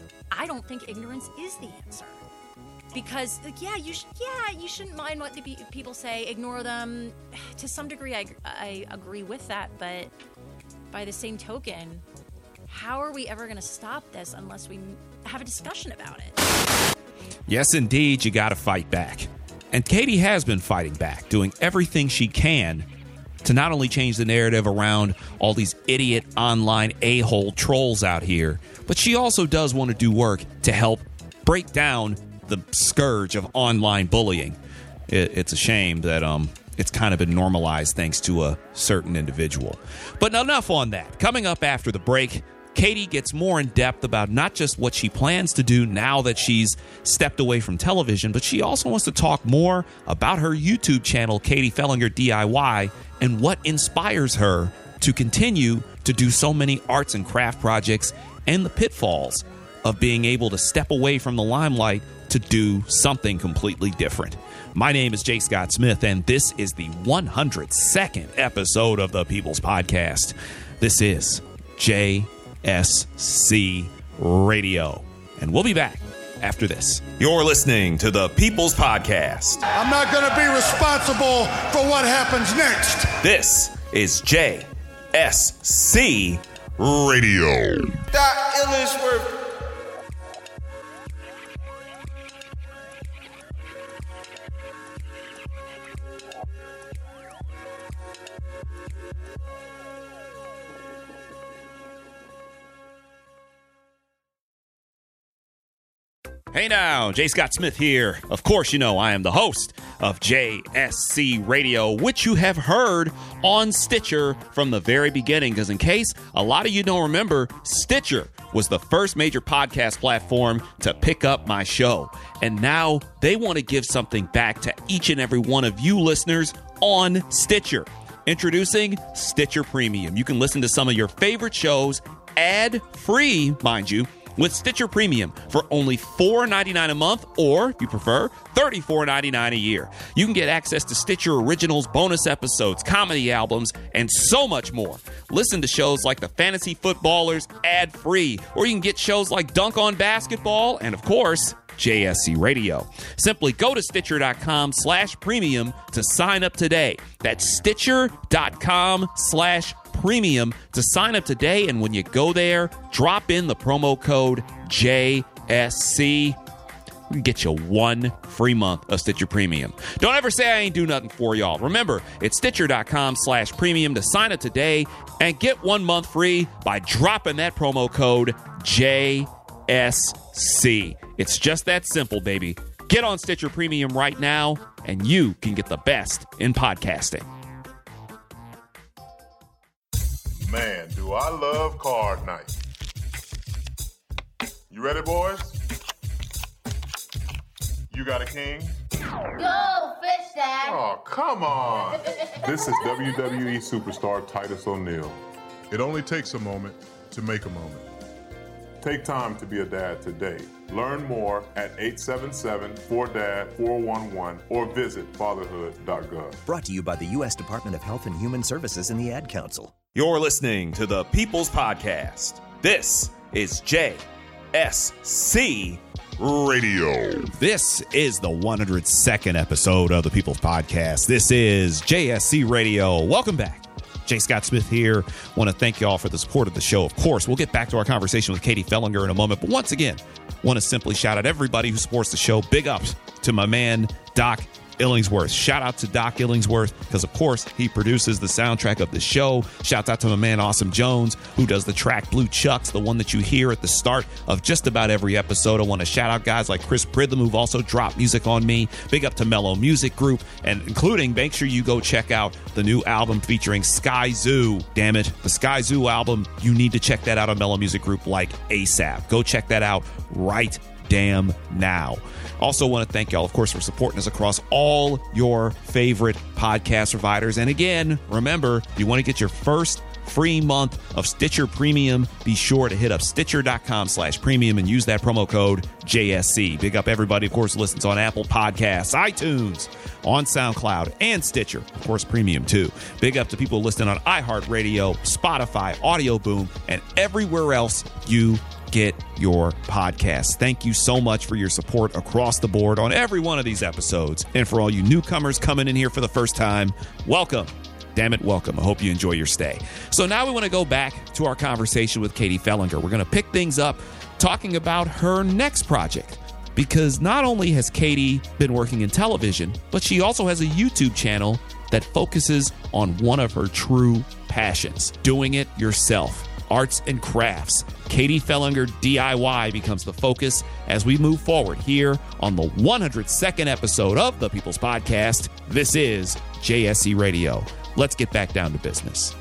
I don't think ignorance is the answer. Because, like, yeah, you sh- yeah, you shouldn't mind what the pe- people say, ignore them. To some degree, I, I agree with that, but by the same token, how are we ever going to stop this unless we have a discussion about it? Yes, indeed, you got to fight back. And Katie has been fighting back, doing everything she can to not only change the narrative around all these idiot online a-hole trolls out here, but she also does want to do work to help break down the scourge of online bullying. It, it's a shame that um, it's kind of been normalized thanks to a certain individual. But enough on that. Coming up after the break, Katie gets more in depth about not just what she plans to do now that she's stepped away from television, but she also wants to talk more about her YouTube channel, Katie Fellinger D I Y, and what inspires her to continue to do so many arts and craft projects and the pitfalls of being able to step away from the limelight to do something completely different. My name is Jay Scott Smith, and this is the one hundred second episode of the People's Podcast. This is J S C Radio, and we'll be back after this. You're listening to the People's Podcast. I'm not going to be responsible for what happens next. This is J S C Radio. Doc Illisworth. Hey now, Jay Scott Smith here. Of course, you know I am the host of J S C Radio, which you have heard on Stitcher from the very beginning. Because in case a lot of you don't remember, Stitcher was the first major podcast platform to pick up my show. And now they want to give something back to each and every one of you listeners on Stitcher. Introducing Stitcher Premium. You can listen to some of your favorite shows ad-free, mind you, with Stitcher Premium for only four dollars and ninety-nine cents a month, or, if you prefer, thirty-four dollars and ninety-nine cents a year. You can get access to Stitcher Originals, bonus episodes, comedy albums, and so much more. Listen to shows like The Fantasy Footballers ad-free, or you can get shows like Dunk on Basketball, and of course, J S C Radio. Simply go to Stitcher.com slash premium to sign up today. That's Stitcher.com slash premium to sign up today. And when you go there, drop in the promo code J S C. We can get you one free month of Stitcher Premium. Don't ever say I ain't do nothing for y'all. Remember, it's Stitcher.com slash premium to sign up today and get one month free by dropping that promo code J S C. It's just that simple, baby. Get on Stitcher Premium right now, and you can get the best in podcasting. Man, do I love card night. You ready, boys? You got a king? Go, fish dad. Oh, come on. This is W W E superstar Titus O'Neil. It only takes a moment to make a moment. Take time to be a dad today. Learn more at eight seven seven, four D A D, four one one or visit fatherhood dot gov. Brought to you by the U S Department of Health and Human Services and the Ad Council. You're listening to the People's Podcast. This is J S C Radio. This is the one hundred second episode of the People's Podcast. This is J S C Radio. Welcome back. J. Scott Smith here. Want to thank you all for the support of the show. Of course, we'll get back to our conversation with Katie Fellinger in a moment. But once again, want to simply shout out everybody who supports the show. Big ups to my man, Doc Illingsworth. Shout out to Doc Illingsworth because, of course, he produces the soundtrack of the show. Shouts out to my man, Awesome Jones, who does the track Blue Chucks, the one that you hear at the start of just about every episode. I want to shout out guys like Chris Pridlam, who've also dropped music on me. Big up to Mellow Music Group, and including, make sure you go check out the new album featuring Sky Zoo. Damn it, the Sky Zoo album. You need to check that out on Mellow Music Group like ASAP. Go check that out right damn now. Also want to thank y'all, of course, for supporting us across all your favorite podcast providers. And again, remember, if you want to get your first free month of Stitcher Premium, be sure to hit up Stitcher.com slash premium and use that promo code J S C. Big up everybody, of course, who listens on Apple Podcasts, iTunes, on SoundCloud, and Stitcher. Of course, Premium, too. Big up to people listening on iHeartRadio, Spotify, Audio Boom, and everywhere else you get your podcasts. Thank you so much for your support across the board on every one of these episodes. And for all you newcomers coming in here for the first time, welcome. Damn it, welcome. I hope you enjoy your stay. So now we want to go back to our conversation with Katie Fellinger. We're going to pick things up talking about her next project. Because not only has Katie been working in television, but she also has a YouTube channel that focuses on one of her true passions, doing it yourself. Arts and crafts. Katie Fellinger D I Y becomes the focus as we move forward here on the one hundred second episode of the People's Podcast. This is J S C Radio. Let's get back down to business.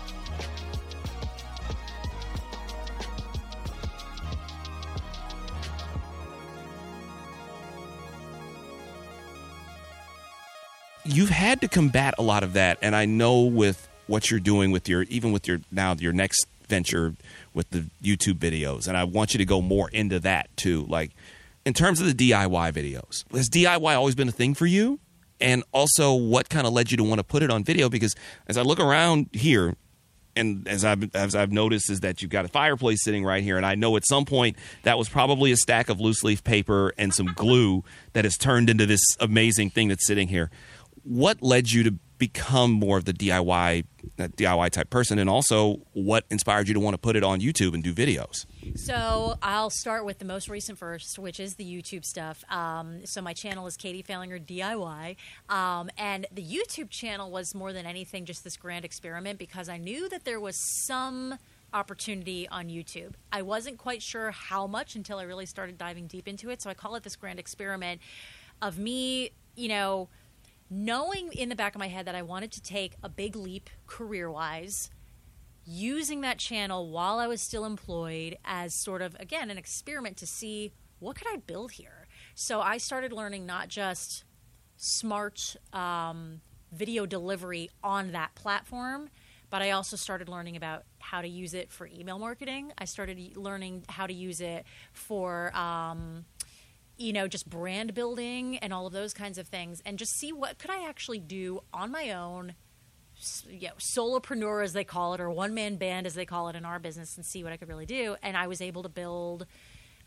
You've had to combat a lot of that, and I know with what you're doing with your, even with your, now your next venture with the YouTube videos, and I want you to go more into that too. Like, in terms of the D I Y videos, has D I Y always been a thing for you? And also, what kind of led you to want to put it on video? Because as I look around here, and as I've, as I've noticed, is that you've got a fireplace sitting right here, and I know at some point that was probably a stack of loose leaf paper and some glue that has turned into this amazing thing that's sitting here. What led you to become more of the D I Y uh, D I Y type person, and also what inspired you to want to put it on YouTube and do videos? So I'll start with the most recent first, which is the YouTube stuff. Um, so my channel is Katie Fellinger D I Y, um, and the YouTube channel was more than anything just this grand experiment because I knew that there was some opportunity on YouTube. I wasn't quite sure how much until I really started diving deep into it. So I call it this grand experiment of me, you know, knowing in the back of my head that I wanted to take a big leap career-wise, using that channel while I was still employed as sort of, again, an experiment to see what could I build here. So I started learning not just smart um, video delivery on that platform, but I also started learning about how to use it for email marketing. I started learning how to use it for um, you know, just brand building and all of those kinds of things, and just see what could I actually do on my own, you know, solopreneur as they call it, or one-man band as they call it in our business, and see what I could really do. And I was able to build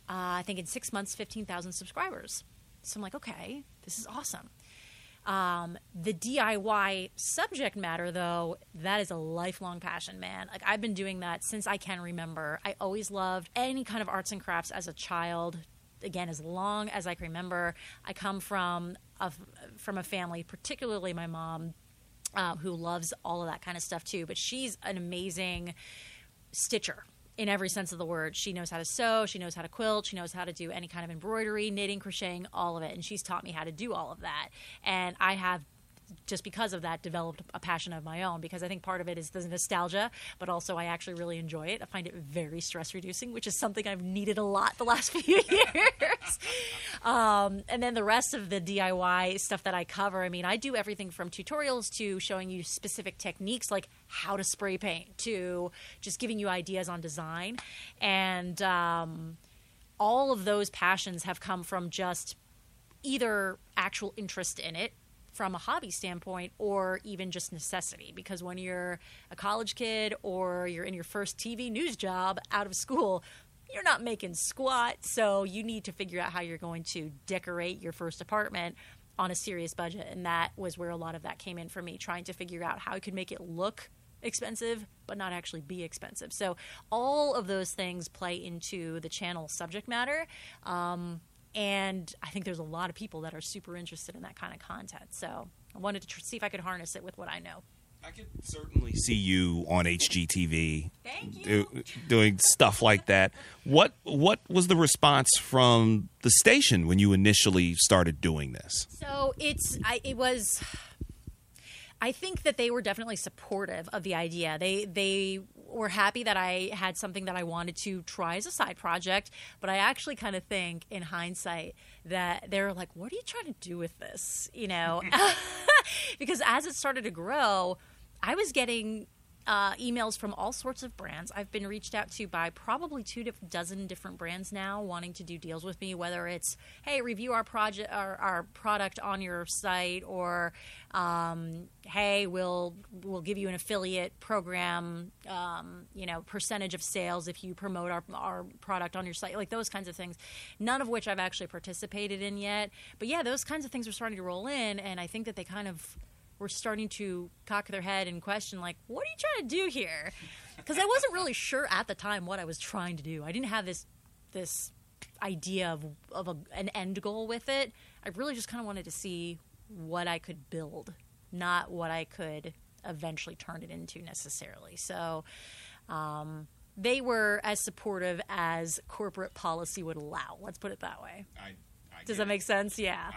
uh, I think in six months, fifteen thousand subscribers. So I'm like, okay, this is awesome. Um, the D I Y subject matter, though, that is a lifelong passion, man. Like, I've been doing that since I can remember. I always loved any kind of arts and crafts as a child. Again, as long as I can remember. I come from a, from a family, particularly my mom, um, who loves all of that kind of stuff too. But she's an amazing stitcher. In every sense of the word. She knows how to sew, she knows how to quilt, she knows how to do any kind of embroidery, knitting, crocheting, all of it. And she's taught me how to do all of that. And I have, just because of that, developed a passion of my own, because I think part of it is the nostalgia, but also I actually really enjoy it. I find it very stress reducing, which is something I've needed a lot the last few years. um, and then the rest of the D I Y stuff that I cover, I mean, I do everything from tutorials to showing you specific techniques like how to spray paint to just giving you ideas on design. And um, all of those passions have come from just either actual interest in it, from a hobby standpoint, or even just necessity. Because when you're a college kid or you're in your first T V news job out of school, you're not making squat. So you need to figure out how you're going to decorate your first apartment on a serious budget. And that was where a lot of that came in for me, trying to figure out how I could make it look expensive but not actually be expensive. So all of those things play into the channel subject matter. Um, And I think there's a lot of people that are super interested in that kind of content. So I wanted to tr- see if I could harness it with what I know. I could certainly see you on H G T V Thank you. Do, doing stuff like that. What what was the response from the station when you initially started doing this? So it's I, it was. I think that they were definitely supportive of the idea. They they were happy that I had something that I wanted to try as a side project, but I actually kind of think in hindsight that they were like, what are you trying to do with this? You know, because as it started to grow, I was getting uh, emails from all sorts of brands. I've been reached out to by probably two diff- dozen different brands now wanting to do deals with me, whether it's, hey, review our project, our, our product on your site, or um, hey, we'll we'll give you an affiliate program, um, you know, percentage of sales if you promote our, our product on your site, like those kinds of things, none of which I've actually participated in yet. But yeah, those kinds of things are starting to roll in, and I think that they kind of were starting to cock their head and question, like, what are you trying to do here? Because I wasn't really sure at the time what I was trying to do. I didn't have this this idea of, of a, an end goal with it. I really just kind of wanted to see what I could build, not what I could eventually turn it into necessarily. So um, they were as supportive as corporate policy would allow. Let's put it that way. I Does that make sense? Yeah.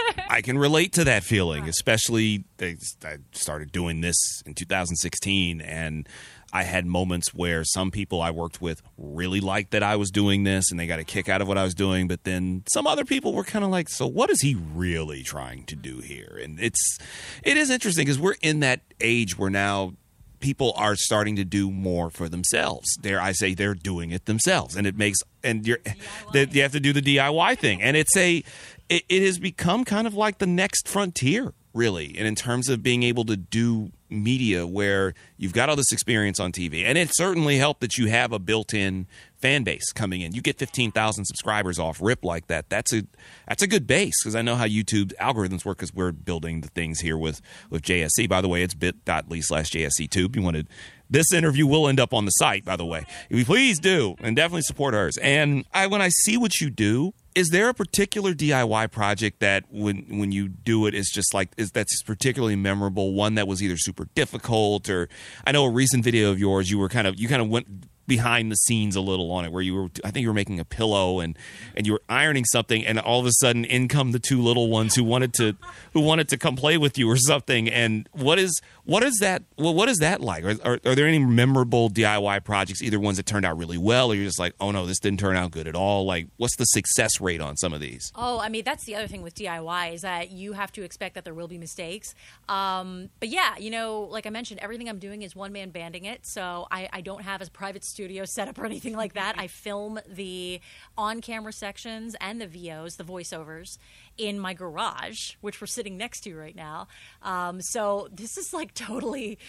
I can relate to that feeling, especially they, I started doing this in two thousand sixteen, and I had moments where some people I worked with really liked that I was doing this, and they got a kick out of what I was doing, but then some other people were kind of like, so what is he really trying to do here? And it's it is interesting because we're in that age where now people are starting to do more for themselves. Dare I say they're doing it themselves, and it makes and you're that you have to do the D I Y thing, and it's a it, it has become kind of like the next frontier, really, and in terms of being able to do media where you've got all this experience on T V, and it certainly helped that you have a built-in fan base coming in. You get fifteen thousand subscribers off rip like that. That's a that's a good base, because I know how YouTube algorithms work, because we're building the things here with, with J S C. By the way, it's bit.ly slash JSC tube. You wanted this interview will end up on the site, by the way. Please do, and definitely support hers. And I when I see what you do, is there a particular D I Y project that when when you do it is just like is that's particularly memorable, one that was either super difficult, or I know a recent video of yours you were kind of you kind of went behind the scenes a little on it, where you were I think you were making a pillow and and you were ironing something, and all of a sudden in come the two little ones who wanted to who wanted to come play with you or something. And what is what is that well what is that like? Are, are, are there any memorable D I Y projects, either ones that turned out really well, or you're just like, oh no, this didn't turn out good at all? Like, what's the success rate on some of these? Oh, I mean, that's the other thing with D I Y, is that you have to expect that there will be mistakes. Um, but yeah, you know, like I mentioned, everything I'm doing is one man banding it, so I, I don't have a private studio set up or anything like that. I film the on-camera sections and the V Os, the voiceovers, in my garage, which we're sitting next to right now. Um, so this is like totally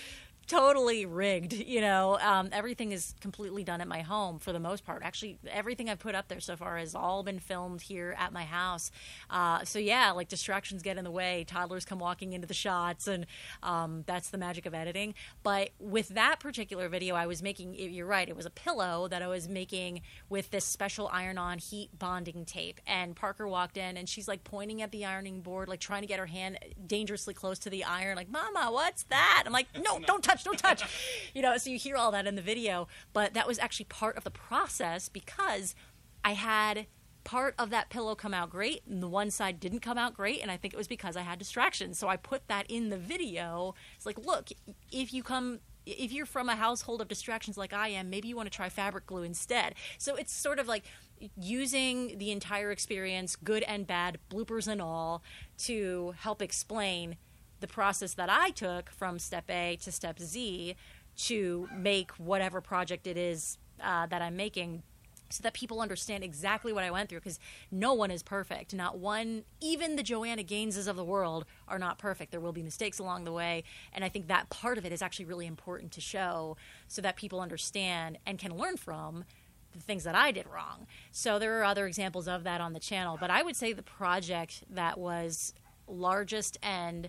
totally rigged. You know, um, everything is completely done at my home for the most part. Actually, everything I've put up there so far has all been filmed here at my house. Uh, so yeah, like distractions get in the way. Toddlers come walking into the shots, and um, that's the magic of editing. But with that particular video, I was making, you're right, it was a pillow that I was making with this special iron-on heat bonding tape. And Parker walked in, and she's like pointing at the ironing board, like trying to get her hand dangerously close to the iron, like, Mama, what's that? I'm like, no, don't touch, don't touch. You know, so you hear all that in the video. But that was actually part of the process because I had part of that pillow come out great and the one side didn't come out great, and I think it was because I had distractions. So I put that in the video. It's like, look, if you come if you're from a household of distractions like I am, maybe you want to try fabric glue instead. So it's sort of like using the entire experience, good and bad, bloopers and all, to help explain the process that I took from step A to step Z to make whatever project it is uh, that I'm making, so that people understand exactly what I went through, because no one is perfect. Not one, even the Joanna Gaineses of the world are not perfect. There will be mistakes along the way, and I think that part of it is actually really important to show so that people understand and can learn from the things that I did wrong. So there are other examples of that on the channel, but I would say the project that was largest and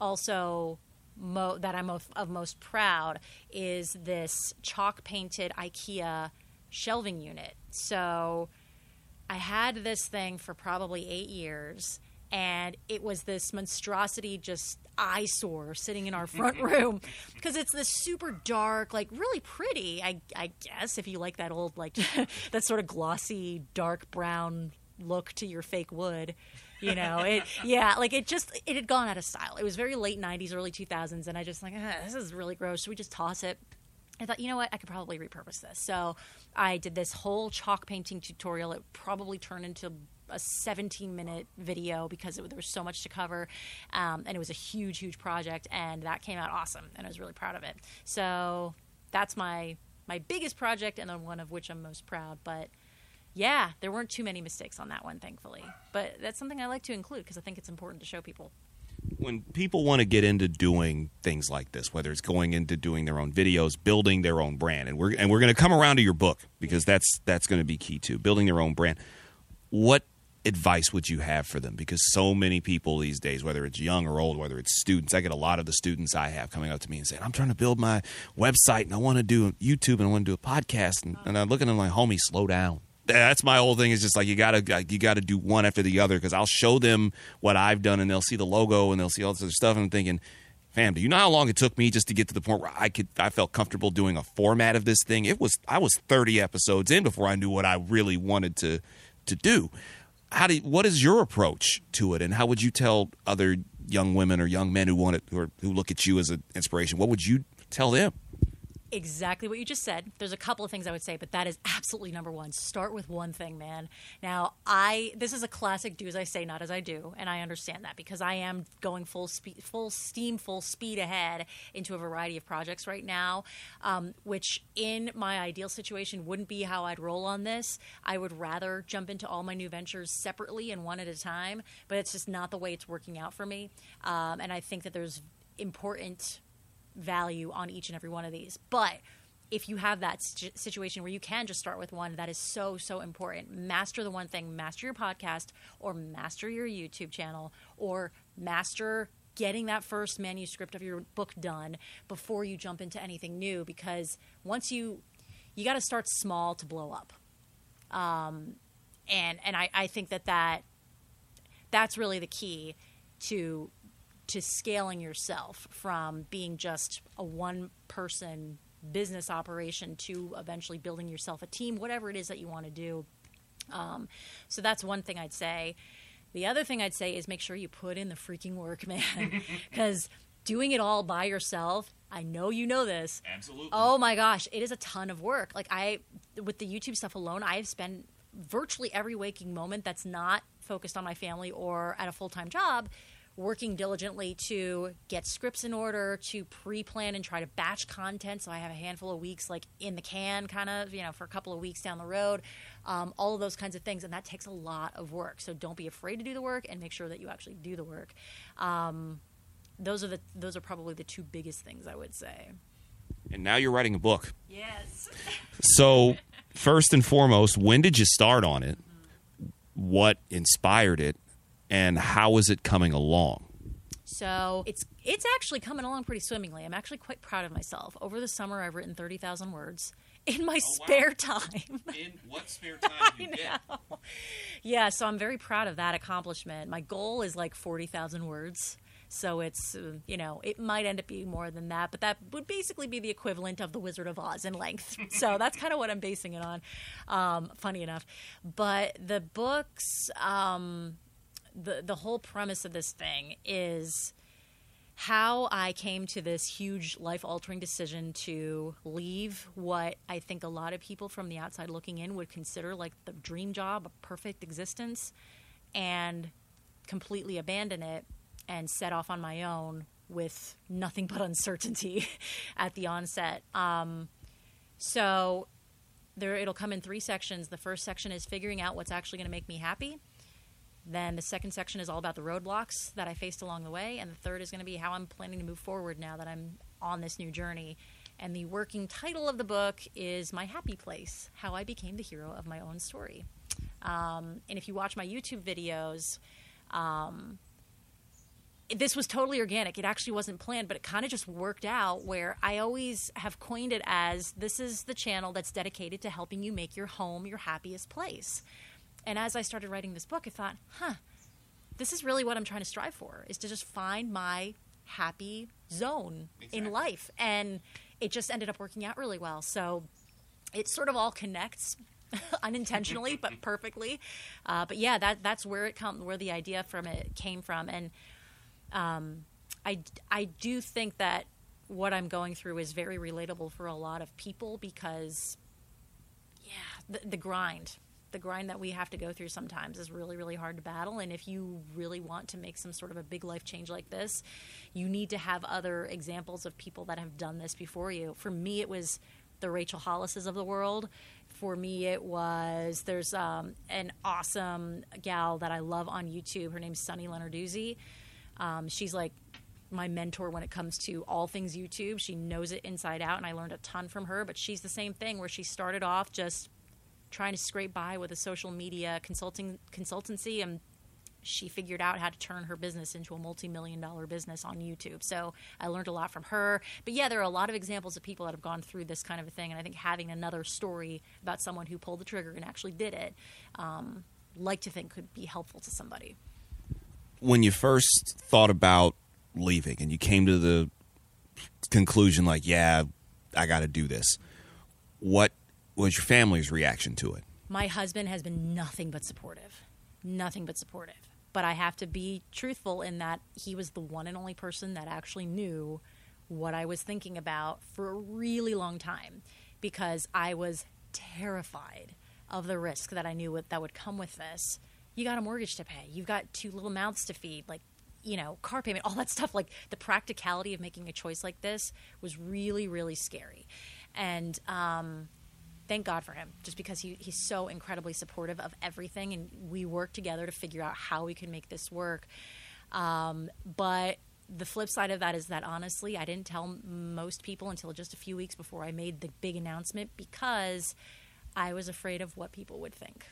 also mo- that I'm of, of most proud is this chalk-painted IKEA shelving unit. So I had this thing for probably eight years, and it was this monstrosity, just eyesore sitting in our front room because it's this super dark, like really pretty, I, I guess, if you like that old, like that sort of glossy, dark brown look to your fake wood. You know, it, yeah, like it just, it had gone out of style. It was very late nineties, early two thousands, and I just like, ah, this is really gross. Should we just toss it? I thought, you know what, I could probably repurpose this. So I did this whole chalk painting tutorial. It probably turned into a seventeen minute video because it, there was so much to cover. Um, and it was a huge, huge project. And that came out awesome. And I was really proud of it. So that's my, my biggest project, and then one of which I'm most proud. But yeah, there weren't too many mistakes on that one, thankfully. But that's something I like to include because I think it's important to show people. When people want to get into doing things like this, whether it's going into doing their own videos, building their own brand, and we're and we're going to come around to your book because that's that's going to be key too, building their own brand. What advice would you have for them? Because so many people these days, whether it's young or old, whether it's students, I get a lot of the students I have coming up to me and saying, I'm trying to build my website and I want to do YouTube and I want to do a podcast. And, and I look at them like, homie, slow down. That's my whole thing. Is just like you gotta you gotta do one after the other, because I'll show them what I've done and they'll see the logo and they'll see all this other stuff, and I'm thinking, fam, do you know how long it took me just to get to the point where I could I felt comfortable doing a format of this thing? It was I was thirty episodes in before I knew what I really wanted to to do. How do you, what is your approach to it, and how would you tell other young women or young men who want it, or who look at you as an inspiration? What would you tell them? Exactly what you just said. There's a couple of things I would say, but that is absolutely number one. Start with one thing, man. Now, I this is a classic do as I say, not as I do, and I understand that because I am going full speed, full steam, full speed ahead into a variety of projects right now, um, which in my ideal situation wouldn't be how I'd roll on this. I would rather jump into all my new ventures separately and one at a time, but it's just not the way it's working out for me, um, and I think that there's important value on each and every one of these. But if you have that st- situation where you can just start with one, that is so, so important. Master the one thing. Master your podcast, or master your YouTube channel, or master getting that first manuscript of your book done before you jump into anything new, because once you you got to start small to blow up. Um, and and I, I think that, that that's really the key to to scaling yourself from being just a one-person business operation to eventually building yourself a team, whatever it is that you want to do. Um, so that's one thing I'd say. The other thing I'd say is make sure you put in the freaking work, man, because doing it all by yourself, I know you know this. Absolutely. Oh my gosh, it is a ton of work. Like I, with the YouTube stuff alone, I've spent virtually every waking moment that's not focused on my family or at a full-time job working diligently to get scripts in order, to pre-plan and try to batch content. So I have a handful of weeks like in the can kind of, you know, for a couple of weeks down the road, um, all of those kinds of things. And that takes a lot of work. So don't be afraid to do the work and make sure that you actually do the work. Um, those are the, those are probably the two biggest things I would say. And now you're writing a book. Yes. So, first and foremost, when did you start on it? What inspired it? And how is it coming along? So it's it's actually coming along pretty swimmingly. I'm actually quite proud of myself. Over the summer, I've written thirty thousand words in my oh, spare wow. time. In what spare time do you get? Yeah, so I'm very proud of that accomplishment. My goal is like forty thousand words. So it's, uh, you know, it might end up being more than that, but that would basically be the equivalent of The Wizard of Oz in length. So that's kind of what I'm basing it on, um, funny enough. But the books, um, the, the whole premise of this thing is how I came to this huge life-altering decision to leave what I think a lot of people from the outside looking in would consider like the dream job, a perfect existence, and completely abandon it and set off on my own with nothing but uncertainty at the onset. Um, so there, it'll come in three sections. The first section is figuring out what's actually going to make me happy. Then the second section is all about the roadblocks that I faced along the way. And the third is going to be how I'm planning to move forward now that I'm on this new journey. And the working title of the book is My Happy Place, How I Became the Hero of My Own Story. Um, and if you watch my YouTube videos, um, this was totally organic. It actually wasn't planned, but it kind of just worked out where I always have coined it as this is the channel that's dedicated to helping you make your home your happiest place. And as I started writing this book, I thought, huh, this is really what I'm trying to strive for, is to just find my happy zone exactly. in life. And it just ended up working out really well. So it sort of all connects unintentionally, but perfectly. Uh, but yeah, that that's where it come, where the idea from it came from. And Um, I, I do think that what I'm going through is very relatable for a lot of people because, yeah, the, the grind, the grind that we have to go through sometimes is really, really hard to battle. And if you really want to make some sort of a big life change like this, you need to have other examples of people that have done this before you. For me, it was the Rachel Hollises of the world. For me, it was, there's um, an awesome gal that I love on YouTube. Her name's Sunny Lenarduzzi. Um, she's like my mentor when it comes to all things YouTube. She knows it inside out, and I learned a ton from her. But she's the same thing where she started off just trying to scrape by with a social media consulting consultancy, and she figured out how to turn her business into a multi-million dollar business on YouTube. So I learned a lot from her. But yeah, there are a lot of examples of people that have gone through this kind of a thing, and I think having another story about someone who pulled the trigger and actually did it, um, like to think could be helpful to somebody. When you first thought about leaving and you came to the conclusion like, yeah, I got to do this, what was your family's reaction to it? My husband has been nothing but supportive, nothing but supportive. But I have to be truthful in that he was the one and only person that actually knew what I was thinking about for a really long time because I was terrified of the risk that I knew that would come with this. You got a mortgage to pay. You've got two little mouths to feed, like, you know, car payment, all that stuff. Like the practicality of making a choice like this was really, really scary. And um, thank God for him, just because he, he's so incredibly supportive of everything. And we work together to figure out how we can make this work. Um, but the flip side of that is that, honestly, I didn't tell most people until just a few weeks before I made the big announcement because I was afraid of what people would think.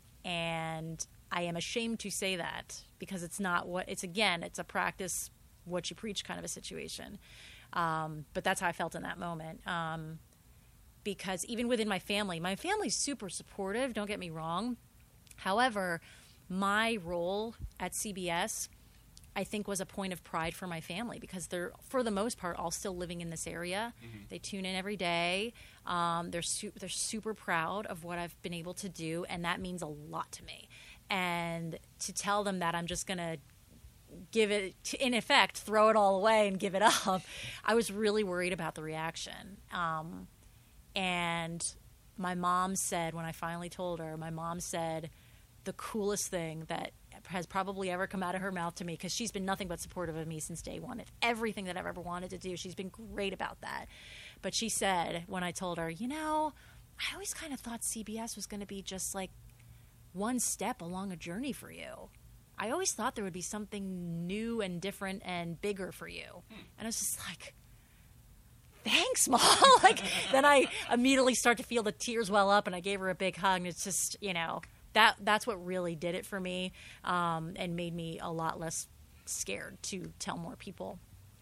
And I am ashamed to say that because it's not what it's again, it's a practice what you preach kind of a situation. Um, but that's how I felt in that moment. Um, because even within my family, my family's super supportive, don't get me wrong. However, my role at C B S, I think, was a point of pride for my family because they're, for the most part, all still living in this area. Mm-hmm. They tune in every day. Um, they're su- they're super proud of what I've been able to do, and that means a lot to me. And to tell them that I'm just going to give it, in effect, throw it all away and give it up, I was really worried about the reaction. Um, and my mom said, when I finally told her, my mom said the coolest thing that has probably ever come out of her mouth to me, because she's been nothing but supportive of me since day one. It's everything that I've ever wanted to do. She's been great about that. But she said, when I told her, you know, I always kind of thought C B S was going to be just like one step along a journey for you. I always thought there would be something new and different and bigger for you. Hmm. And I was just like, thanks, Mom. Like, then I immediately start to feel the tears well up, and I gave her a big hug. And it's just, you know, that that's what really did it for me, um, and made me a lot less scared to tell more people.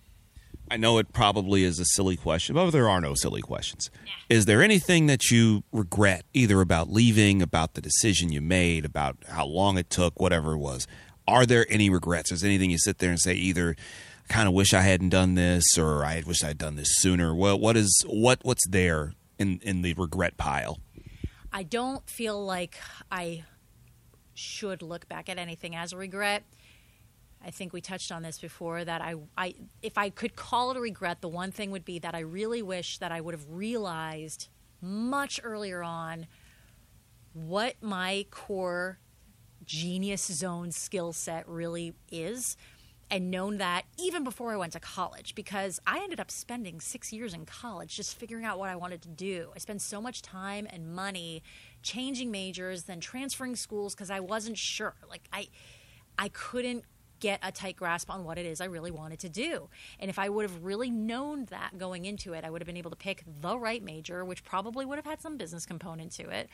I know it probably is a silly question, but there are no silly questions. Yeah. Is there anything that you regret, either about leaving, about the decision you made, about how long it took, whatever it was? Are there any regrets? Is there anything you sit there and say, either I kind of wish I hadn't done this, or I wish I'd done this sooner? Well, what is what what's there in, in the regret pile? I don't feel like I should look back at anything as a regret. I think we touched on this before, that I, I, if I could call it a regret, the one thing would be that I really wish that I would have realized much earlier on what my core genius zone skill set really is, and known that even before I went to college, because I ended up spending six years in college just figuring out what I wanted to do. I spent so much time and money changing majors, then transferring schools because I wasn't sure. Like I, I couldn't get a tight grasp on what it is I really wanted to do. And if I would have really known that going into it, I would have been able to pick the right major, which probably would have had some business component to it,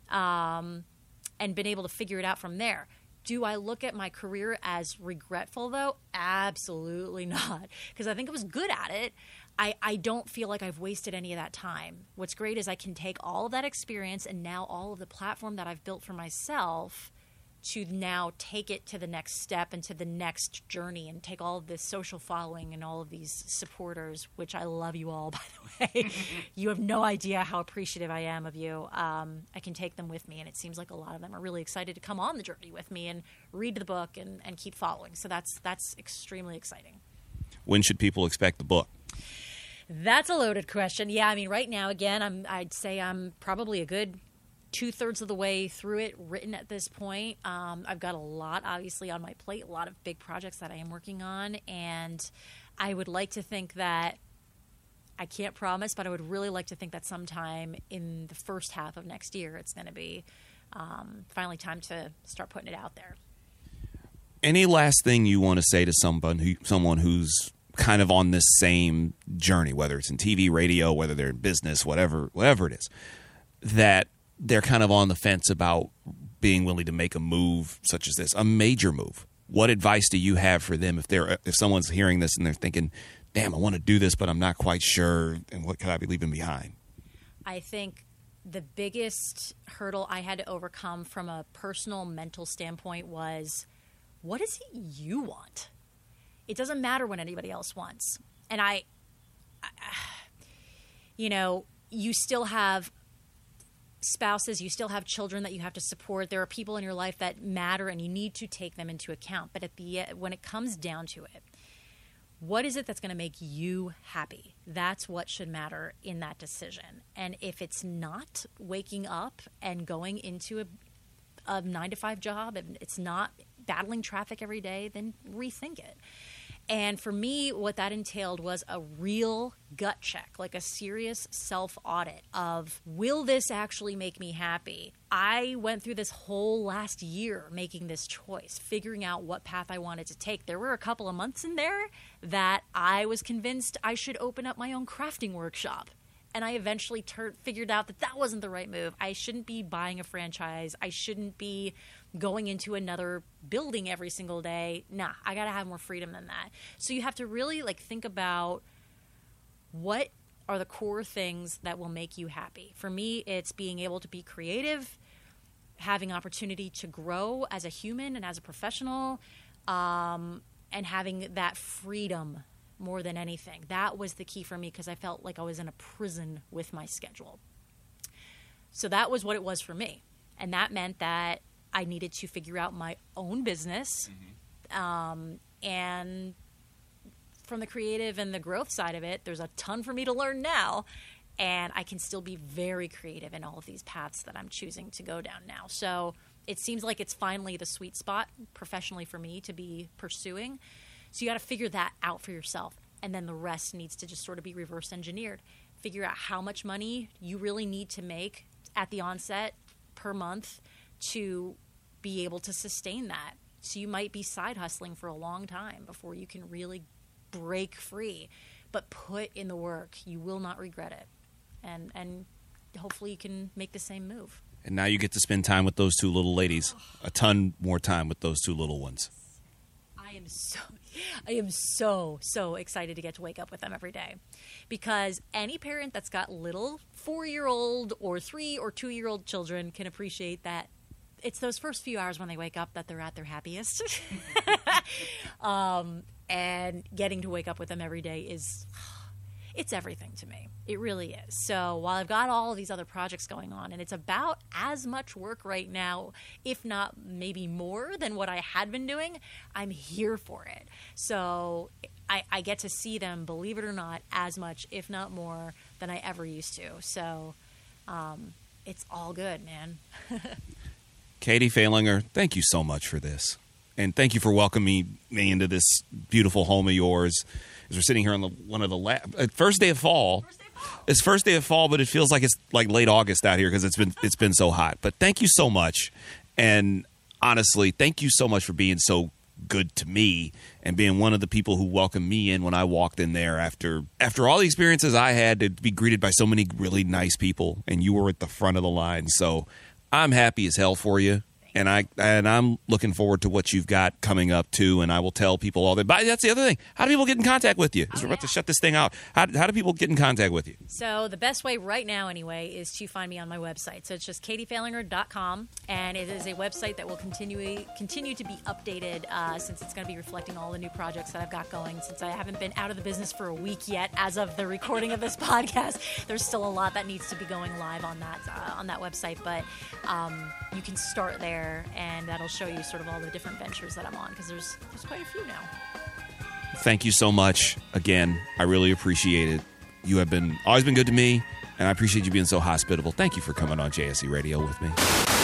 um, and been able to figure it out from there. Do I look at my career as regretful, though? Absolutely not, because I think I was good at it. I, I don't feel like I've wasted any of that time. What's great is I can take all of that experience and now all of the platform that I've built for myself to now take it to the next step and to the next journey, and take all of this social following and all of these supporters, which I love you all, by the way. You have no idea how appreciative I am of you. Um, I can take them with me, and it seems like a lot of them are really excited to come on the journey with me and read the book and, and keep following. So that's that's extremely exciting. When should people expect the book? That's a loaded question. Yeah, I mean, right now, again, I'm, I'd say I'm probably a good two-thirds of the way through it written at this point. Um, I've got a lot, obviously, on my plate, a lot of big projects that I am working on, and I would like to think that, I can't promise, but I would really like to think that sometime in the first half of next year, it's going to be um, finally time to start putting it out there. Any last thing you want to say to someone who, someone who's kind of on this same journey, whether it's in T V, radio, whether they're in business, whatever, whatever it is, that they're kind of on the fence about being willing to make a move such as this, a major move? What advice do you have for them if they're if someone's hearing this and they're thinking, damn, I want to do this, but I'm not quite sure, and what could I be leaving behind? I think the biggest hurdle I had to overcome from a personal mental standpoint was, what is it you want? It doesn't matter what anybody else wants. And I, I you know, you still have spouses, you still have children that you have to support. There are people in your life that matter, and you need to take them into account. But at the when it comes down to it, what is it that's going to make you happy? That's what should matter in that decision. And if it's not waking up and going into a, a nine to five job, and it's not battling traffic every day, then rethink it. And for me, what that entailed was a real gut check, like a serious self-audit of, will this actually make me happy? I went through this whole last year making this choice, figuring out what path I wanted to take. There were a couple of months in there that I was convinced I should open up my own crafting workshop. And I eventually tur- figured out that that wasn't the right move. I shouldn't be buying a franchise. I shouldn't be going into another building every single day. Nah, I got to have more freedom than that. So you have to really like think about, what are the core things that will make you happy? For me, it's being able to be creative, having opportunity to grow as a human and as a professional, um, and having that freedom more than anything. That was the key for me, because I felt like I was in a prison with my schedule. So that was what it was for me. And that meant that I needed to figure out my own business. Mm-hmm. Um, and from the creative and the growth side of it, there's a ton for me to learn now. And I can still be very creative in all of these paths that I'm choosing to go down now. So it seems like it's finally the sweet spot professionally for me to be pursuing. So you got to figure that out for yourself. And then the rest needs to just sort of be reverse engineered. Figure out how much money you really need to make at the onset per month to be able to sustain that. So you might be side hustling for a long time before you can really break free. but put in the work. You will not regret it. And and hopefully you can make the same move. And now you get to spend time with those two little ladies, a ton more time with those two little ones. I am so, I am so, so excited to get to wake up with them every day. Because any parent that's got little four-year-old or three or two-year-old children can appreciate that it's those first few hours when they wake up that they're at their happiest. um, and getting to wake up with them every day is, it's everything to me. It really is. So while I've got all of these other projects going on, and it's about as much work right now, if not maybe more than what I had been doing, I'm here for it. So I, I get to see them, believe it or not, as much, if not more, than I ever used to. So um, it's all good, man. Katie Falinger, thank you so much for this. And thank you for welcoming me into this beautiful home of yours. As we're sitting here on the one of the la- first day of fall. First day of fall. It's first day of fall, but it feels like it's like late August out here because it's been it's been so hot. But thank you so much. And honestly, thank you so much for being so good to me and being one of the people who welcomed me in when I walked in there after after all the experiences I had to be greeted by so many really nice people, and you were at the front of the line. So I'm happy as hell for you. And I and I'm looking forward to what you've got coming up too. And I will tell people all that. But that's the other thing. How do people get in contact with you? As we're about to shut this thing out, how, how do people get in contact with you? So the best way right now, anyway, is to find me on my website. So it's just katie falinger dot com, and it is a website that will continue continue to be updated uh, since it's going to be reflecting all the new projects that I've got going. Since I haven't been out of the business for a week yet, as of the recording of this podcast, there's still a lot that needs to be going live on that uh, on that website. But um, you can start there. And that'll show you sort of all the different ventures that I'm on, because there's there's quite a few now. Thank you so much. Again, I really appreciate it. You have been always been good to me, and I appreciate you being so hospitable. Thank you for coming on J S C Radio with me.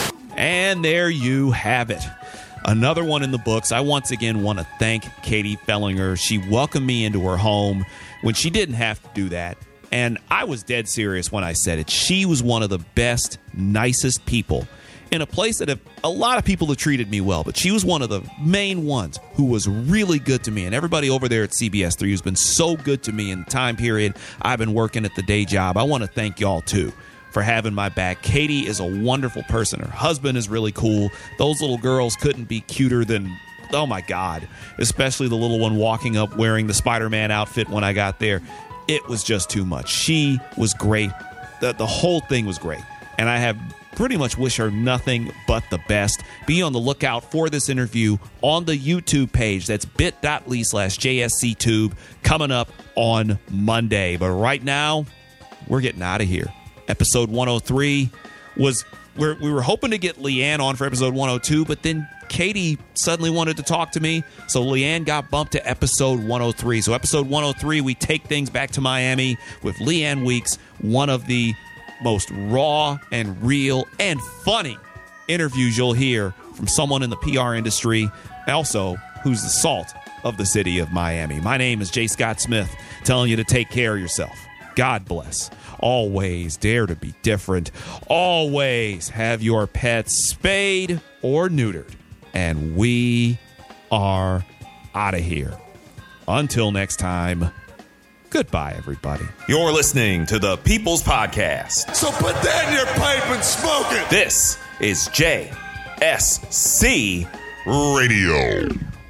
And there you have it. Another one in the books. I once again want to thank Katie Falinger. She welcomed me into her home when she didn't have to do that. And I was dead serious when I said it. She was one of the best, nicest people in a place that have, a lot of people have treated me well, but she was one of the main ones who was really good to me. And everybody over there at C B S three who's been so good to me in the time period I've been working at the day job, I want to thank y'all too for having my back. Katie is a wonderful person. Her husband is really cool. Those little girls couldn't be cuter than, oh my God, especially the little one walking up wearing the Spider-Man outfit when I got there. It was just too much. She was great. The, the whole thing was great. And I have pretty much wish her nothing but the best. Be on the lookout for this interview on the YouTube page. That's bit.ly slash JSCTube coming up on Monday. But right now, we're getting out of here. Episode one oh three was, we're, we were hoping to get Leanne on for episode one oh two, but then Katie suddenly wanted to talk to me, so Leanne got bumped to episode one oh three. So episode one oh three, we take things back to Miami with Leanne Weeks, one of the most raw and real and funny interviews you'll hear from someone in the P R industry, also who's the salt of the city of Miami. My name is J. Scott Smith, telling you to take care of yourself. God bless. Always dare to be different. Always have your pets spayed or neutered. And we are out of here. Until next time, goodbye, everybody. You're listening to the People's Podcast. So put that in your pipe and smoke it. This is J S C Radio.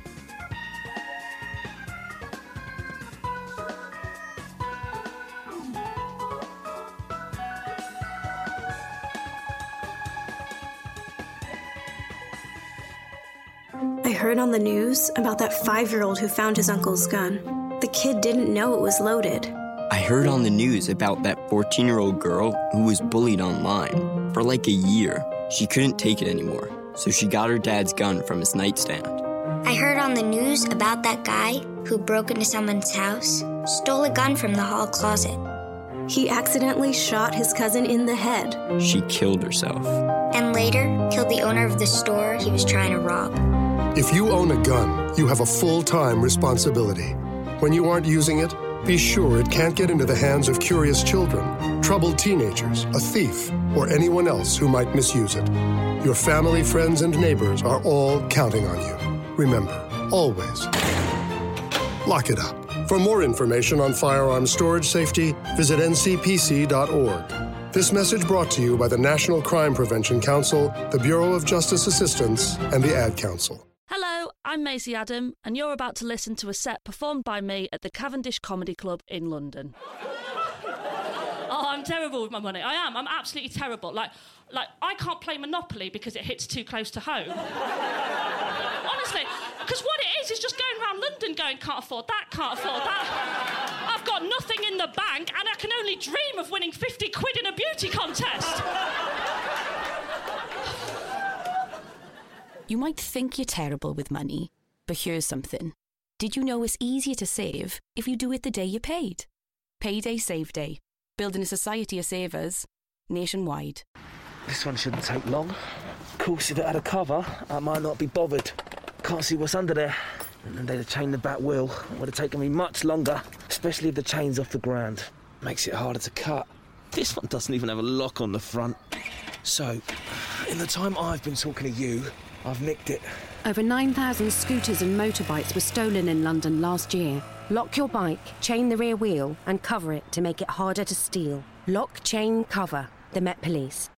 I heard on the news about that five-year-old who found his uncle's gun. The kid didn't know it was loaded. I heard on the news about that fourteen-year-old girl who was bullied online for like a year. She couldn't take it anymore, so she got her dad's gun from his nightstand. I heard on the news about that guy who broke into someone's house, stole a gun from the hall closet. He accidentally shot his cousin in the head. She killed herself. And later, killed the owner of the store he was trying to rob. If you own a gun, you have a full-time responsibility. When you aren't using it, be sure it can't get into the hands of curious children, troubled teenagers, a thief, or anyone else who might misuse it. Your family, friends, and neighbors are all counting on you. Remember, always lock it up. For more information on firearm storage safety, visit N C P C dot org. This message brought to you by the National Crime Prevention Council, the Bureau of Justice Assistance, and the Ad Council. Hello, I'm Maisie Adam, and you're about to listen to a set performed by me at the Cavendish Comedy Club in London. Oh, I'm terrible with my money. I am. I'm absolutely terrible. Like, like I can't play Monopoly because it hits too close to home. Honestly, because what it is is just going around London going, can't afford that, can't afford that. I've got nothing in the bank, and I can only dream of winning fifty quid in a beauty contest. You might think you're terrible with money, but here's something. Did you know it's easier to save if you do it the day you're paid? Payday Save Day. Building a society of savers nationwide. This one shouldn't take long. Of course, if it had a cover, I might not be bothered. Can't see what's under there. And then they'd have chained the back wheel. It would have taken me much longer, especially if the chain's off the ground. Makes it harder to cut. This one doesn't even have a lock on the front. So, in the time I've been talking to you, I've nicked it. Over nine thousand scooters and motorbikes were stolen in London last year. Lock your bike, chain the rear wheel, and cover it to make it harder to steal. Lock, chain, cover. The Met Police.